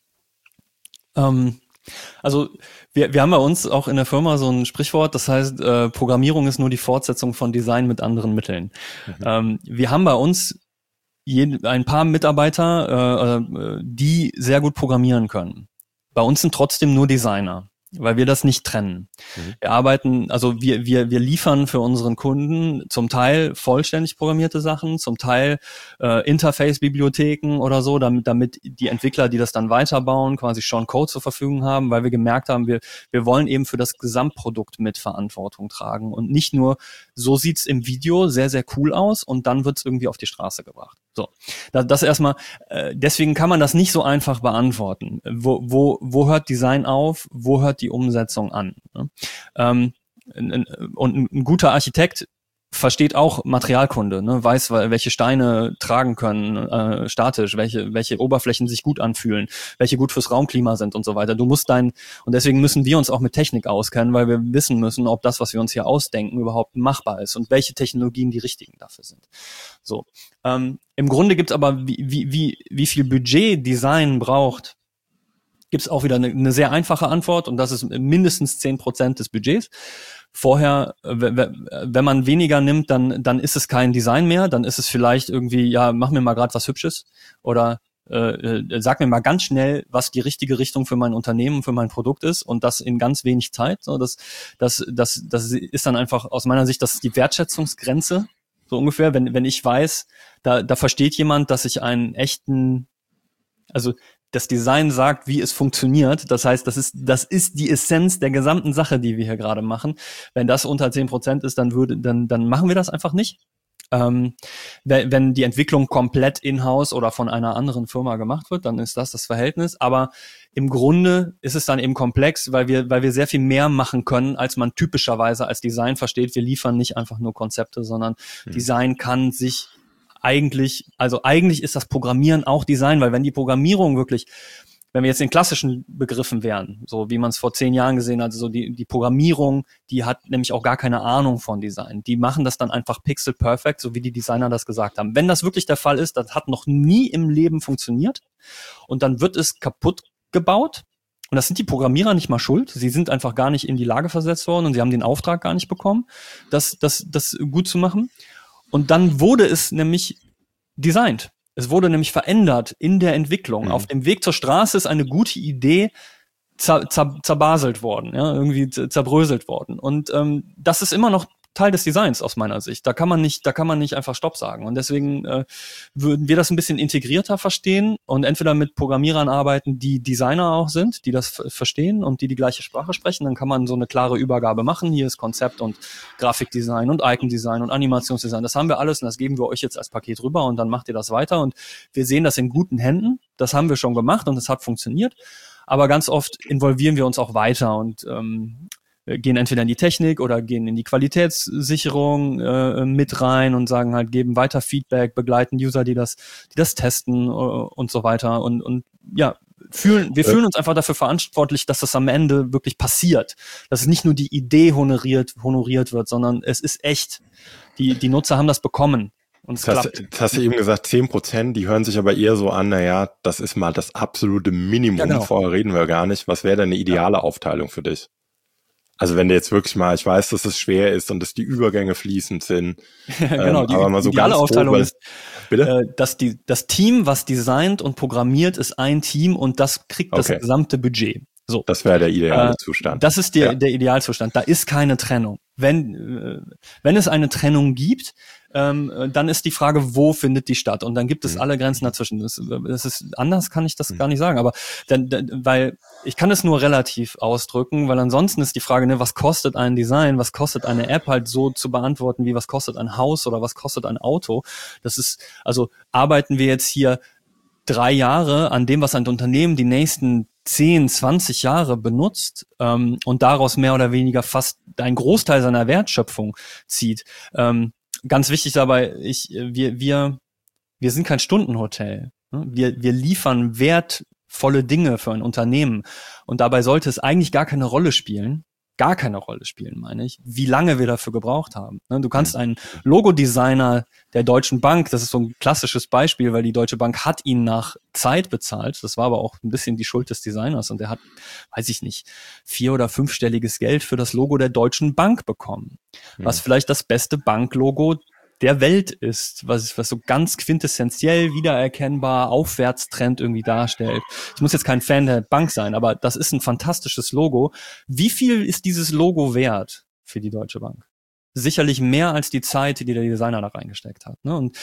Also wir haben bei uns auch in der Firma so ein Sprichwort, das heißt, Programmierung ist nur die Fortsetzung von Design mit anderen Mitteln. Wir haben bei uns ein paar Mitarbeiter, die sehr gut programmieren können. Bei uns sind trotzdem nur Designer, weil wir das nicht trennen. Wir arbeiten, also wir liefern für unseren Kunden zum Teil vollständig programmierte Sachen, zum Teil Interface-Bibliotheken oder so, damit die Entwickler, die das dann weiterbauen, quasi schon Code zur Verfügung haben, weil wir gemerkt haben, wir wollen eben für das Gesamtprodukt mit Verantwortung tragen und nicht nur, so sieht's im Video sehr, sehr cool aus und dann wird's irgendwie auf die Straße gebracht. So, das erstmal, deswegen kann man das nicht so einfach beantworten. Wo hört Design auf, wo hört die Umsetzung an? Ne? Und ein guter Architekt versteht auch Materialkunde, ne? Weiß, welche Steine tragen können, statisch, welche Oberflächen sich gut anfühlen, welche gut fürs Raumklima sind und so weiter. Und deswegen müssen wir uns auch mit Technik auskennen, weil wir wissen müssen, ob das, was wir uns hier ausdenken, überhaupt machbar ist und welche Technologien die richtigen dafür sind. So. Im Grunde gibt's aber, wie viel Budget Design braucht, gibt's auch wieder eine sehr einfache Antwort und das ist mindestens 10% des Budgets. Vorher, wenn man weniger nimmt, dann ist es kein Design mehr, dann ist es vielleicht irgendwie, ja, mach mir mal gerade was Hübsches oder sag mir mal ganz schnell, was die richtige Richtung für mein Unternehmen, für mein Produkt ist und das in ganz wenig Zeit. So, das ist dann einfach aus meiner Sicht, das ist die Wertschätzungsgrenze, so ungefähr, wenn ich weiß, da versteht jemand, dass ich einen echten, also das Design sagt, wie es funktioniert. Das heißt, das ist die Essenz der gesamten Sache, die wir hier gerade machen. Wenn das unter 10% ist, dann machen wir das einfach nicht. Wenn die Entwicklung komplett in-house oder von einer anderen Firma gemacht wird, dann ist das Verhältnis. Aber im Grunde ist es dann eben komplex, weil wir sehr viel mehr machen können, als man typischerweise als Design versteht. Wir liefern nicht einfach nur Konzepte, sondern Design kann sich eigentlich ist das Programmieren auch Design, weil wenn die Programmierung wirklich, wenn wir jetzt in klassischen Begriffen wären, so wie man es vor 10 Jahren gesehen hat, so die Programmierung, die hat nämlich auch gar keine Ahnung von Design. Die machen das dann einfach pixel perfect, so wie die Designer das gesagt haben. Wenn das wirklich der Fall ist, das hat noch nie im Leben funktioniert und dann wird es kaputt gebaut. Und das sind die Programmierer nicht mal schuld. Sie sind einfach gar nicht in die Lage versetzt worden und sie haben den Auftrag gar nicht bekommen, das gut zu machen. Und dann wurde es nämlich designt. Es wurde nämlich verändert in der Entwicklung. Auf dem Weg zur Straße ist eine gute Idee zerbaselt worden, ja, irgendwie zerbröselt worden. Und das ist immer noch Teil des Designs aus meiner Sicht. Da kann man nicht einfach Stopp sagen. Und deswegen würden wir das ein bisschen integrierter verstehen und entweder mit Programmierern arbeiten, die Designer auch sind, die das verstehen und die gleiche Sprache sprechen. Dann kann man so eine klare Übergabe machen. Hier ist Konzept und Grafikdesign und Icon-Design und Animationsdesign. Das haben wir alles und das geben wir euch jetzt als Paket rüber und dann macht ihr das weiter. Und wir sehen das in guten Händen. Das haben wir schon gemacht und es hat funktioniert. Aber ganz oft involvieren wir uns auch weiter und gehen entweder in die Technik oder gehen in die Qualitätssicherung mit rein und sagen halt, geben weiter Feedback, begleiten User, die das testen und so weiter und ja, wir fühlen uns einfach dafür verantwortlich, dass das am Ende wirklich passiert. Dass es nicht nur die Idee honoriert wird, sondern es ist echt. Die Nutzer haben das bekommen. Und es klappt. Das hast du eben gesagt, 10%, die hören sich aber eher so an, naja, das ist mal das absolute Minimum, ja, genau. Vorher reden wir gar nicht. Was wäre denn eine ideale Aufteilung für dich? Also wenn du jetzt wirklich mal, ich weiß, dass es schwer ist und dass die Übergänge fließend sind. Genau, die aber mal so ideale ganz Aufteilung grob, ist, dass das Team, was designt und programmiert, ist ein Team und das kriegt das gesamte Budget. So. Das wäre der ideale Zustand. Das ist der Idealzustand. Da ist keine Trennung. Wenn es eine Trennung gibt, dann ist die Frage, wo findet die statt? Und dann gibt es alle Grenzen dazwischen. Das ist anders, kann ich das gar nicht sagen. Aber weil ich kann es nur relativ ausdrücken, weil ansonsten ist die Frage, ne, was kostet ein Design, was kostet eine App halt so zu beantworten, wie was kostet ein Haus oder was kostet ein Auto? Das ist, also arbeiten wir jetzt hier 3 Jahre an dem, was ein Unternehmen die nächsten 10, 20 Jahre benutzt und daraus mehr oder weniger fast einen Großteil seiner Wertschöpfung zieht. Ganz wichtig dabei, wir sind kein Stundenhotel. Wir liefern wertvolle Dinge für ein Unternehmen und dabei sollte es eigentlich gar keine Rolle spielen, meine ich, wie lange wir dafür gebraucht haben. Du kannst einen Logodesigner der Deutschen Bank, das ist so ein klassisches Beispiel, weil die Deutsche Bank hat ihn nach Zeit bezahlt. Das war aber auch ein bisschen die Schuld des Designers und er hat, weiß ich nicht, 4- oder 5-stelliges Geld für das Logo der Deutschen Bank bekommen. Was vielleicht das beste Banklogo der Welt ist, was so ganz quintessentiell wiedererkennbar Aufwärtstrend irgendwie darstellt. Ich muss jetzt kein Fan der Bank sein, aber das ist ein fantastisches Logo. Wie viel ist dieses Logo wert für die Deutsche Bank? Sicherlich mehr als die Zeit, die der Designer da reingesteckt hat. Ne? Und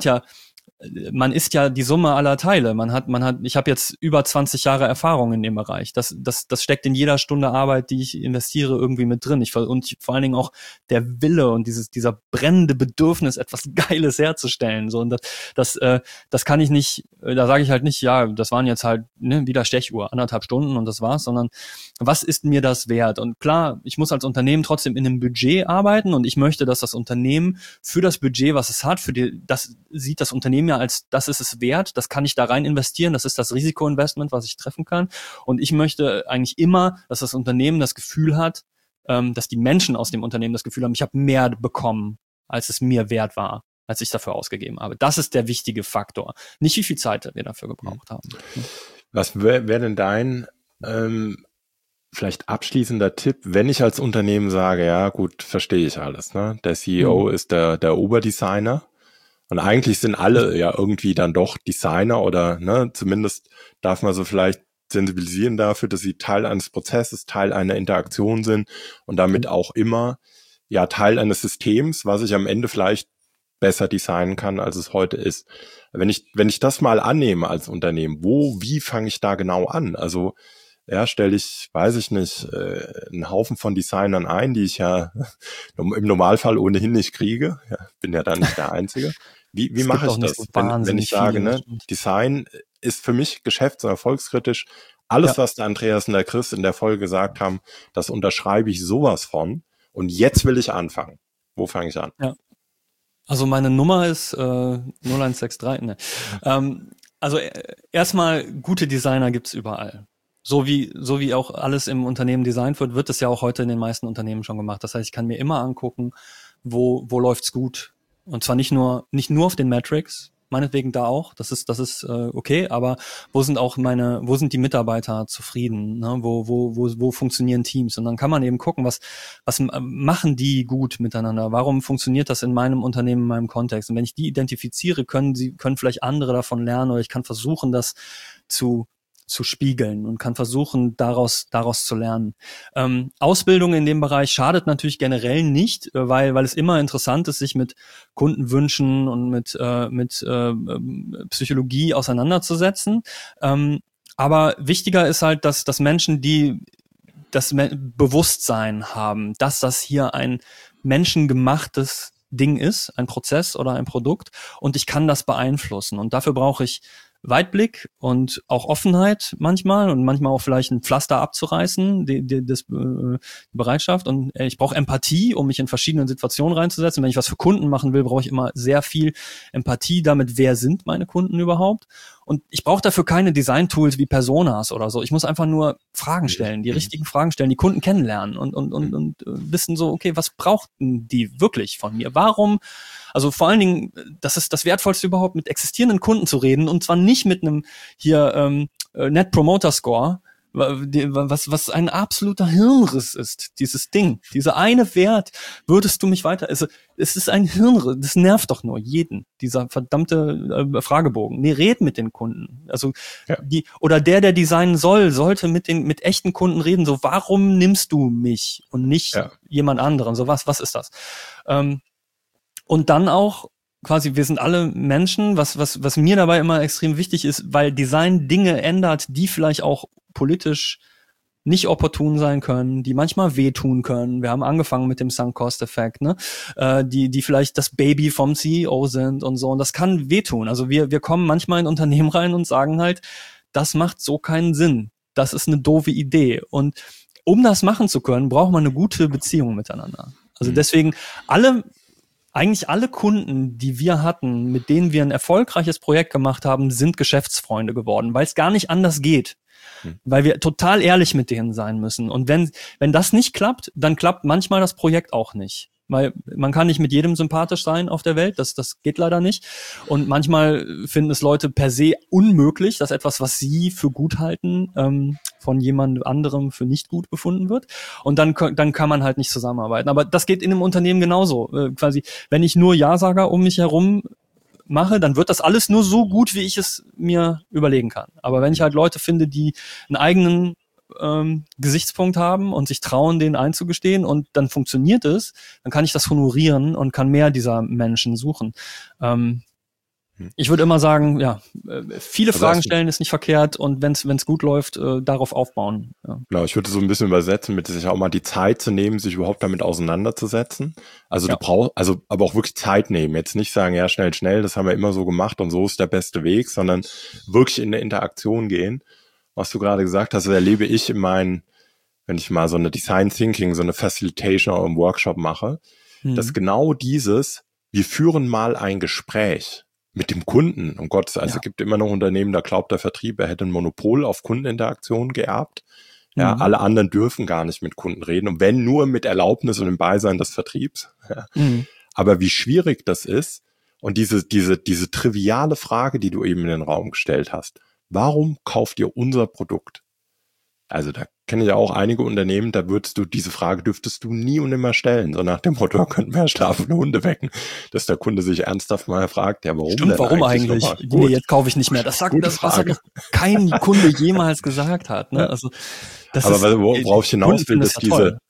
man ist ja die Summe aller Teile. Ich habe jetzt über 20 Jahre Erfahrung in dem Bereich. Das steckt in jeder Stunde Arbeit, die ich investiere, irgendwie mit drin. Und vor allen Dingen auch der Wille und dieser brennende Bedürfnis, etwas Geiles herzustellen. So, und das kann ich nicht, da sage ich halt nicht, ja, das waren jetzt halt wieder Stechuhr, 1,5 Stunden und das war's, sondern was ist mir das wert? Und klar, ich muss als Unternehmen trotzdem in einem Budget arbeiten und ich möchte, dass das Unternehmen für das Budget, was es hat, das sieht das Unternehmen ja als, das ist es wert, das kann ich da rein investieren, das ist das Risikoinvestment, was ich treffen kann. Und ich möchte eigentlich immer, dass das Unternehmen das Gefühl hat, dass die Menschen aus dem Unternehmen das Gefühl haben, ich habe mehr bekommen, als es mir wert war, als ich dafür ausgegeben habe. Das ist der wichtige Faktor. Nicht wie viel Zeit wir dafür gebraucht haben. Was wäre denn dein vielleicht abschließender Tipp, wenn ich als Unternehmen sage, ja gut, verstehe ich alles, ne? Der CEO ist der Oberdesigner und eigentlich sind alle ja irgendwie dann doch Designer oder ne, zumindest darf man so vielleicht sensibilisieren dafür, dass sie Teil eines Prozesses, Teil einer Interaktion sind und damit auch immer ja Teil eines Systems, was ich am Ende vielleicht besser designen kann, als es heute ist. Wenn ich das mal annehme als Unternehmen, wie fange ich da genau an? Also ja, stelle ich, weiß ich nicht, einen Haufen von Designern ein, die ich ja im Normalfall ohnehin nicht kriege. Ja, bin ja dann nicht der Einzige. Wie mache ich das, wenn ich sage, ne, Design ist für mich geschäfts- und erfolgskritisch. Alles, was der Andreas und der Chris in der Folge gesagt haben, das unterschreibe ich sowas von. Und jetzt will ich anfangen. Wo fange ich an? Ja. Also meine Nummer ist 0163. Ne. Also erstmal, gute Designer gibt's überall. So wie auch alles im Unternehmen designt wird es ja auch heute in den meisten Unternehmen schon gemacht. Das heißt, ich kann mir immer angucken, wo läuft's gut. Und zwar nicht nur auf den Metrics, meinetwegen da auch, das ist okay, aber wo sind die Mitarbeiter zufrieden, ne? Wo funktionieren Teams? Und dann kann man eben gucken, was machen die gut miteinander? Warum funktioniert das in meinem Unternehmen, in meinem Kontext? Und wenn ich die identifiziere, können vielleicht andere davon lernen oder ich kann versuchen, das zu spiegeln und kann versuchen, daraus zu lernen. Ausbildung in dem Bereich schadet natürlich generell nicht, weil es immer interessant ist, sich mit Kundenwünschen und mit Psychologie auseinanderzusetzen. Aber wichtiger ist halt, dass Menschen, die das Bewusstsein haben, dass das hier ein menschengemachtes Ding ist, ein Prozess oder ein Produkt und ich kann das beeinflussen. Und dafür brauche ich Weitblick und auch Offenheit manchmal und manchmal auch vielleicht ein Pflaster abzureißen, die Bereitschaft. Und ich brauche Empathie, um mich in verschiedenen Situationen reinzusetzen. Wenn ich was für Kunden machen will, brauche ich immer sehr viel Empathie damit, wer sind meine Kunden überhaupt. Und ich brauche dafür keine Design-Tools wie Personas oder so. Ich muss einfach nur Fragen stellen, die richtigen Fragen stellen, die Kunden kennenlernen und wissen so, okay, was brauchten die wirklich von mir? Warum? Also vor allen Dingen, das ist das Wertvollste überhaupt, mit existierenden Kunden zu reden und zwar nicht mit einem hier Net Promoter Score, was ein absoluter Hirnriss ist, dieses Ding. Dieser eine Wert, würdest du mich weiter... Es ist ein Hirnriss, das nervt doch nur jeden, dieser verdammte Fragebogen. Nee, red mit den Kunden. Also der designen sollte mit echten Kunden reden. So, warum nimmst du mich und nicht jemand anderen? So, was ist das? Und dann auch quasi, wir sind alle Menschen, was mir dabei immer extrem wichtig ist, weil Design Dinge ändert, die vielleicht auch politisch nicht opportun sein können, die manchmal wehtun können. Wir haben angefangen mit dem Sunk-Cost-Effekt, ne? Die vielleicht das Baby vom CEO sind und so. Und das kann wehtun. Also wir kommen manchmal in Unternehmen rein und sagen halt, das macht so keinen Sinn. Das ist eine doofe Idee. Und um das machen zu können, braucht man eine gute Beziehung miteinander. Also deswegen eigentlich alle Kunden, die wir hatten, mit denen wir ein erfolgreiches Projekt gemacht haben, sind Geschäftsfreunde geworden, weil es gar nicht anders geht. Weil wir total ehrlich mit denen sein müssen. Und wenn das nicht klappt, dann klappt manchmal das Projekt auch nicht. Weil man kann nicht mit jedem sympathisch sein auf der Welt, das geht leider nicht. Und manchmal finden es Leute per se unmöglich, dass etwas, was sie für gut halten, von jemand anderem für nicht gut befunden wird. Und dann kann man halt nicht zusammenarbeiten. Aber das geht in einem Unternehmen genauso. Quasi, wenn ich nur Ja-Sager um mich herum mache, dann wird das alles nur so gut, wie ich es mir überlegen kann. Aber wenn ich halt Leute finde, die einen eigenen Gesichtspunkt haben und sich trauen, den einzugestehen und dann funktioniert es, dann kann ich das honorieren und kann mehr dieser Menschen suchen. Ich würde immer sagen, ja, viele Fragen stellen ist nicht verkehrt und wenn's gut läuft, darauf aufbauen. Ja. Genau, ich würde so ein bisschen übersetzen, mit sich auch mal die Zeit zu nehmen, sich überhaupt damit auseinanderzusetzen. Also du brauchst, aber auch wirklich Zeit nehmen. Jetzt nicht sagen, ja, schnell, das haben wir immer so gemacht und so ist der beste Weg, sondern wirklich in eine Interaktion gehen. Was du gerade gesagt hast, das erlebe ich wenn ich mal so eine Design Thinking, so eine Facilitation oder einen Workshop mache, dass genau dieses, wir führen mal ein Gespräch mit dem Kunden. Um Gottes Willen, es gibt immer noch Unternehmen, da glaubt der Vertrieb, er hätte ein Monopol auf Kundeninteraktion geerbt. Ja, alle anderen dürfen gar nicht mit Kunden reden und wenn nur mit Erlaubnis und im Beisein des Vertriebs. Ja. Aber wie schwierig das ist und diese triviale Frage, die du eben in den Raum gestellt hast, warum kauft ihr unser Produkt? Also da kenne ich ja auch einige Unternehmen, da diese Frage dürftest du nie und nimmer stellen. So nach dem Motto, könnten wir schlafende Hunde wecken. Dass der Kunde sich ernsthaft mal fragt, ja, warum Stimmt, denn warum eigentlich? Nee, jetzt kaufe ich nicht mehr. Das sagt das, was noch kein Kunde jemals gesagt hat. Ne? Also, das aber ist, worauf ich hinaus will, dass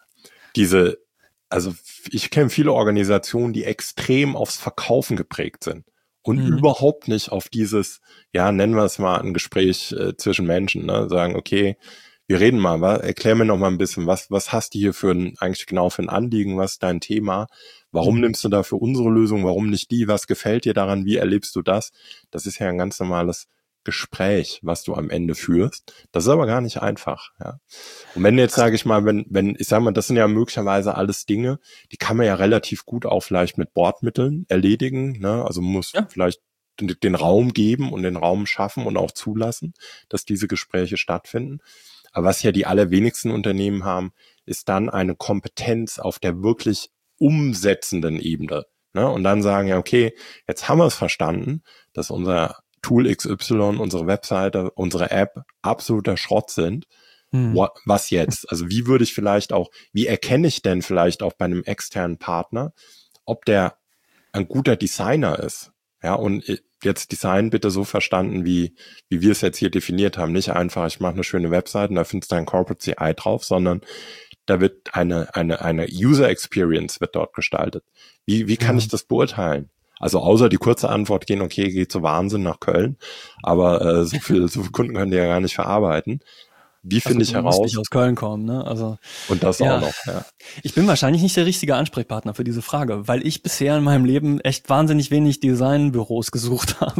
also ich kenne viele Organisationen, die extrem aufs Verkaufen geprägt sind. Und überhaupt nicht auf dieses, ja, nennen wir es mal ein Gespräch zwischen Menschen, ne? Sagen, okay, wir reden mal, erklär mir noch mal ein bisschen, was hast du hier eigentlich genau für ein Anliegen, was ist dein Thema, warum nimmst du da für unsere Lösung, warum nicht die, was gefällt dir daran, wie erlebst du das? Das ist ja ein ganz normales Gespräch, was du am Ende führst. Das ist aber gar nicht einfach, ja. Und wenn jetzt, sage ich mal, ich sage mal, das sind ja möglicherweise alles Dinge, die kann man ja relativ gut auch vielleicht mit Bordmitteln erledigen, ne? Also man muss vielleicht den Raum geben und den Raum schaffen und auch zulassen, dass diese Gespräche stattfinden. Aber was ja die allerwenigsten Unternehmen haben, ist dann eine Kompetenz auf der wirklich umsetzenden Ebene, ne? Und dann sagen ja, okay, jetzt haben wir es verstanden, dass unser Tool XY, unsere Webseite, unsere App absoluter Schrott sind. Was jetzt? Also wie erkenne ich denn vielleicht auch bei einem externen Partner, ob der ein guter Designer ist? Ja, und jetzt Design bitte so verstanden, wie wir es jetzt hier definiert haben. Nicht einfach, ich mache eine schöne Webseite und da findest du ein Corporate CI drauf, sondern da wird eine User Experience wird dort gestaltet. Wie kann ich das beurteilen? Also außer die kurze Antwort geht so Wahnsinn nach Köln, aber so viele Kunden können die ja gar nicht verarbeiten. Wie finde ich heraus? Du musst nicht aus Köln kommen, ne? Also und das auch noch, ja. Ich bin wahrscheinlich nicht der richtige Ansprechpartner für diese Frage, weil ich bisher in meinem Leben echt wahnsinnig wenig Designbüros gesucht habe.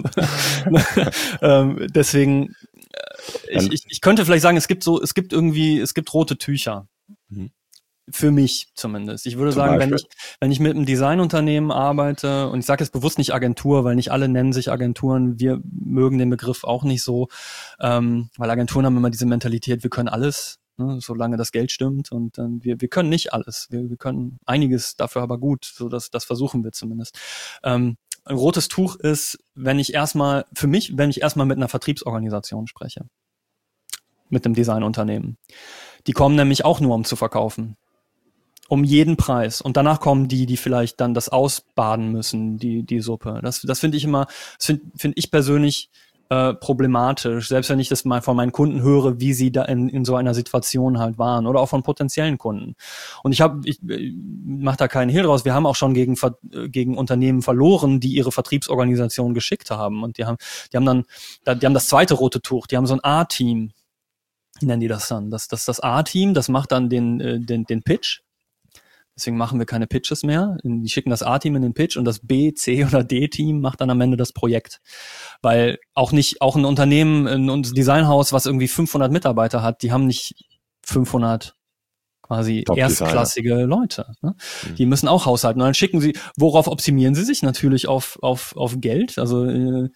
Deswegen, ich könnte vielleicht sagen, es gibt rote Tücher. Für mich zumindest. Ich würde sagen, wenn ich mit einem Designunternehmen arbeite, und ich sage jetzt bewusst nicht Agentur, weil nicht alle nennen sich Agenturen, wir mögen den Begriff auch nicht so, weil Agenturen haben immer diese Mentalität, wir können alles, ne, solange das Geld stimmt, und wir können nicht alles. Wir können einiges, dafür aber gut, so das versuchen wir zumindest. Ein rotes Tuch ist, wenn ich erstmal mit einer Vertriebsorganisation spreche. Mit einem Designunternehmen. Die kommen nämlich auch nur, um zu verkaufen. Um jeden Preis. Und danach kommen die vielleicht dann das ausbaden müssen, die Suppe. Das finde ich immer, finde ich persönlich problematisch. Selbst wenn ich das mal von meinen Kunden höre, wie sie da in so einer Situation halt waren. Oder auch von potenziellen Kunden. Und ich mache da keinen Hehl draus. Wir haben auch schon gegen Unternehmen verloren, die ihre Vertriebsorganisation geschickt haben. Und die haben das zweite rote Tuch. Die haben so ein A-Team. nennen die das dann. Das A-Team, das macht dann den Pitch. Deswegen machen wir keine Pitches mehr. Die schicken das A-Team in den Pitch und das B, C oder D-Team macht dann am Ende das Projekt. Weil auch ein Unternehmen, ein Designhaus, was irgendwie 500 Mitarbeiter hat, die haben nicht 500 quasi erstklassige Leute. Ne? Die müssen auch haushalten. Und dann schicken sie, worauf optimieren sie sich? Natürlich auf Geld. Also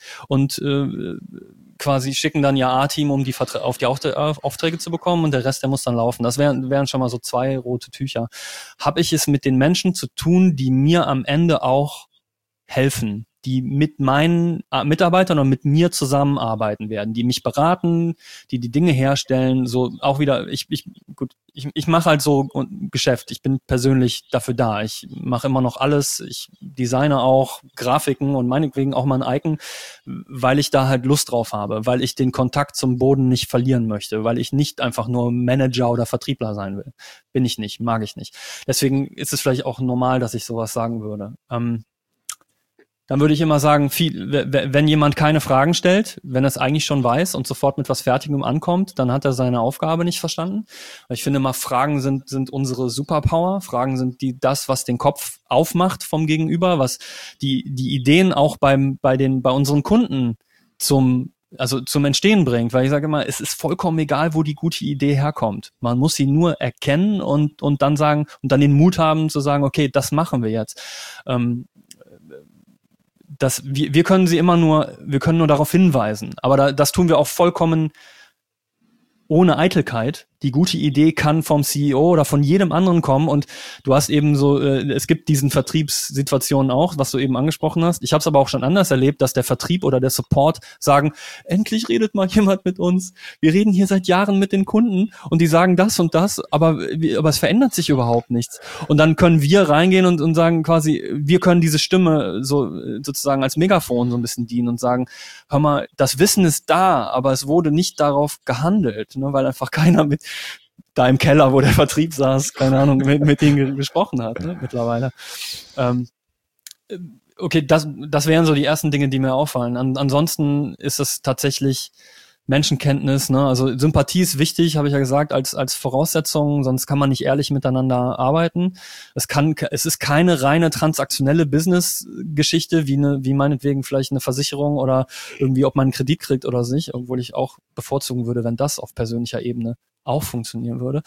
quasi schicken dann ihr A-Team, um die Aufträge zu bekommen, und der Rest, der muss dann laufen. Das wären schon mal so 2 rote Tücher. Habe ich es mit den Menschen zu tun, die mir am Ende auch helfen, die mit meinen Mitarbeitern und mit mir zusammenarbeiten werden, die mich beraten, die Dinge herstellen, so auch wieder, ich mache halt so Geschäft, ich bin persönlich dafür da, ich mache immer noch alles, ich designe auch Grafiken und meinetwegen auch mal ein Icon, weil ich da halt Lust drauf habe, weil ich den Kontakt zum Boden nicht verlieren möchte, weil ich nicht einfach nur Manager oder Vertriebler sein will. Bin ich nicht, mag ich nicht. Deswegen ist es vielleicht auch normal, dass ich sowas sagen würde. Dann würde ich immer sagen, wenn jemand keine Fragen stellt, wenn er es eigentlich schon weiß und sofort mit was Fertigem ankommt, dann hat er seine Aufgabe nicht verstanden. Ich finde mal, Fragen sind unsere Superpower. Fragen sind das, was den Kopf aufmacht vom Gegenüber, was die Ideen auch bei unseren Kunden zum Entstehen bringt. Weil ich sage immer, es ist vollkommen egal, wo die gute Idee herkommt. Man muss sie nur erkennen und dann sagen, und dann den Mut haben zu sagen, okay, das machen wir jetzt. Wir können nur darauf hinweisen, aber das tun wir auch vollkommen ohne Eitelkeit. Die gute Idee kann vom CEO oder von jedem anderen kommen, und du hast eben so, es gibt diesen Vertriebssituationen auch, was du eben angesprochen hast. Ich habe es aber auch schon anders erlebt, dass der Vertrieb oder der Support sagen, endlich redet mal jemand mit uns. Wir reden hier seit Jahren mit den Kunden und die sagen das und das, aber es verändert sich überhaupt nichts. Und dann können wir reingehen und sagen quasi, wir können diese Stimme so sozusagen als Megafon so ein bisschen dienen und sagen, hör mal, das Wissen ist da, aber es wurde nicht darauf gehandelt, ne, weil einfach keiner da im Keller, wo der Vertrieb saß, keine Ahnung, mit denen gesprochen hat, ne, mittlerweile. Okay, das wären so die ersten Dinge, die mir auffallen. Ansonsten ist es tatsächlich Menschenkenntnis, ne? Also Sympathie ist wichtig, habe ich ja gesagt, als Voraussetzung, sonst kann man nicht ehrlich miteinander arbeiten. Es ist keine reine transaktionelle Business-Geschichte, wie meinetwegen vielleicht eine Versicherung oder irgendwie, ob man einen Kredit kriegt oder nicht, obwohl ich auch bevorzugen würde, wenn das auf persönlicher Ebene auch funktionieren würde.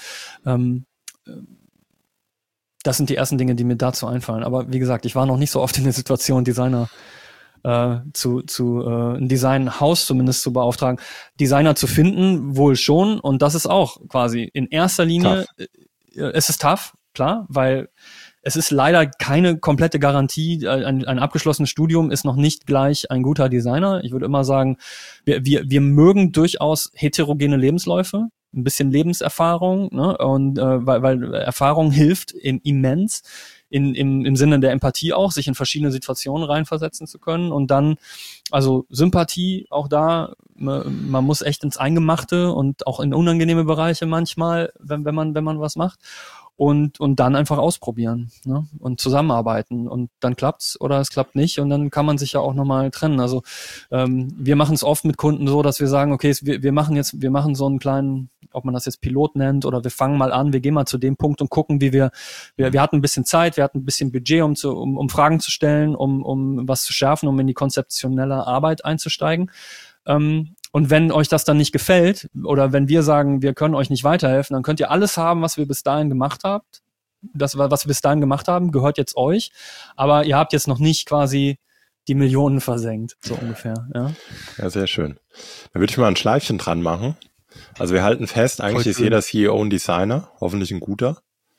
Das sind die ersten Dinge, die mir dazu einfallen. Aber wie gesagt, ich war noch nicht so oft in der Situation, Designer ein Designhaus zumindest zu beauftragen. Designer zu finden, wohl schon. Und das ist auch quasi in erster Linie, es ist tough, klar, weil es ist leider keine komplette Garantie. Ein abgeschlossenes Studium ist noch nicht gleich ein guter Designer. Ich würde immer sagen, wir mögen durchaus heterogene Lebensläufe, ein bisschen Lebenserfahrung, ne? Und weil Erfahrung hilft immens im Sinne der Empathie auch, sich in verschiedene Situationen reinversetzen zu können. Und dann, also Sympathie auch da, man muss echt ins Eingemachte und auch in unangenehme Bereiche manchmal, wenn man was macht. Und dann einfach ausprobieren, ne? Und zusammenarbeiten, und dann klappt's oder es klappt nicht, und dann kann man sich ja auch nochmal trennen. Also wir machen es oft mit Kunden so, dass wir sagen, okay, wir machen so einen kleinen, ob man das jetzt Pilot nennt, oder wir fangen mal an, wir gehen mal zu dem Punkt und gucken, wie wir hatten ein bisschen Zeit, wir hatten ein bisschen Budget, um Fragen zu stellen, um was zu schärfen, um in die konzeptionelle Arbeit einzusteigen. Und wenn euch das dann nicht gefällt, oder wenn wir sagen, wir können euch nicht weiterhelfen, dann könnt ihr alles haben, was wir bis dahin gemacht habt. Das, was wir bis dahin gemacht haben, gehört jetzt euch. Aber ihr habt jetzt noch nicht quasi die Millionen versenkt, so ungefähr. Ja, sehr schön. Da würde ich mal ein Schleifchen dran machen. Also wir halten fest, eigentlich ist jeder CEO ein Designer, hoffentlich ein guter.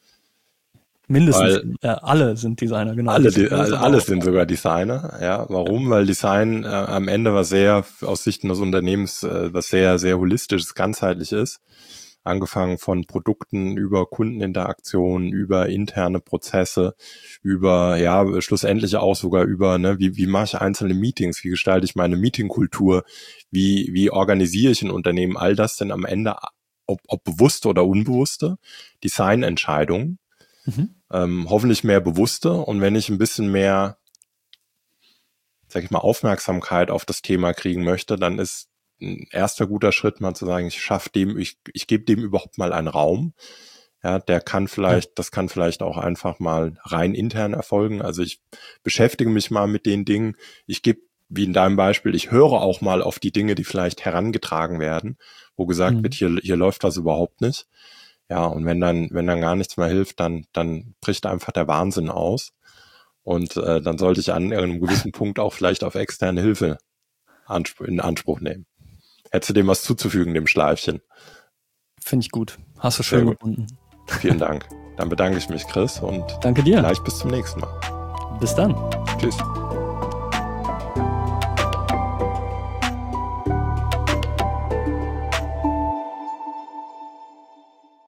Mindestens, alle sind Designer, genau. Alle sind sogar Designer, ja. Warum? Weil Design am Ende was sehr, aus Sicht des Unternehmens, was sehr, sehr holistisches, ganzheitlich ist. Angefangen von Produkten über Kundeninteraktionen, über interne Prozesse, über, schlussendlich auch sogar über, ne, wie mache ich einzelne Meetings, wie gestalte ich meine Meetingkultur, wie organisiere ich ein Unternehmen, all das sind am Ende, ob bewusste oder unbewusste, Designentscheidungen. Hoffentlich mehr bewusste, und wenn ich ein bisschen mehr, sag ich mal, Aufmerksamkeit auf das Thema kriegen möchte, dann ist ein erster guter Schritt, mal zu sagen, ich gebe dem überhaupt mal einen Raum. Ja, das kann vielleicht auch einfach mal rein intern erfolgen. Also ich beschäftige mich mal mit den Dingen. Ich gebe, wie in deinem Beispiel, ich höre auch mal auf die Dinge, die vielleicht herangetragen werden, wo gesagt wird, hier läuft das überhaupt nicht. Ja, und wenn dann gar nichts mehr hilft, dann bricht einfach der Wahnsinn aus. Und dann sollte ich an irgendeinem gewissen Punkt auch vielleicht auf externe Hilfe in Anspruch nehmen. Hättest du dem was zuzufügen, dem Schleifchen? Finde ich gut. Hast du schön gefunden. Vielen Dank. Dann bedanke ich mich, Chris, und danke dir. Vielleicht bis zum nächsten Mal. Bis dann. Tschüss.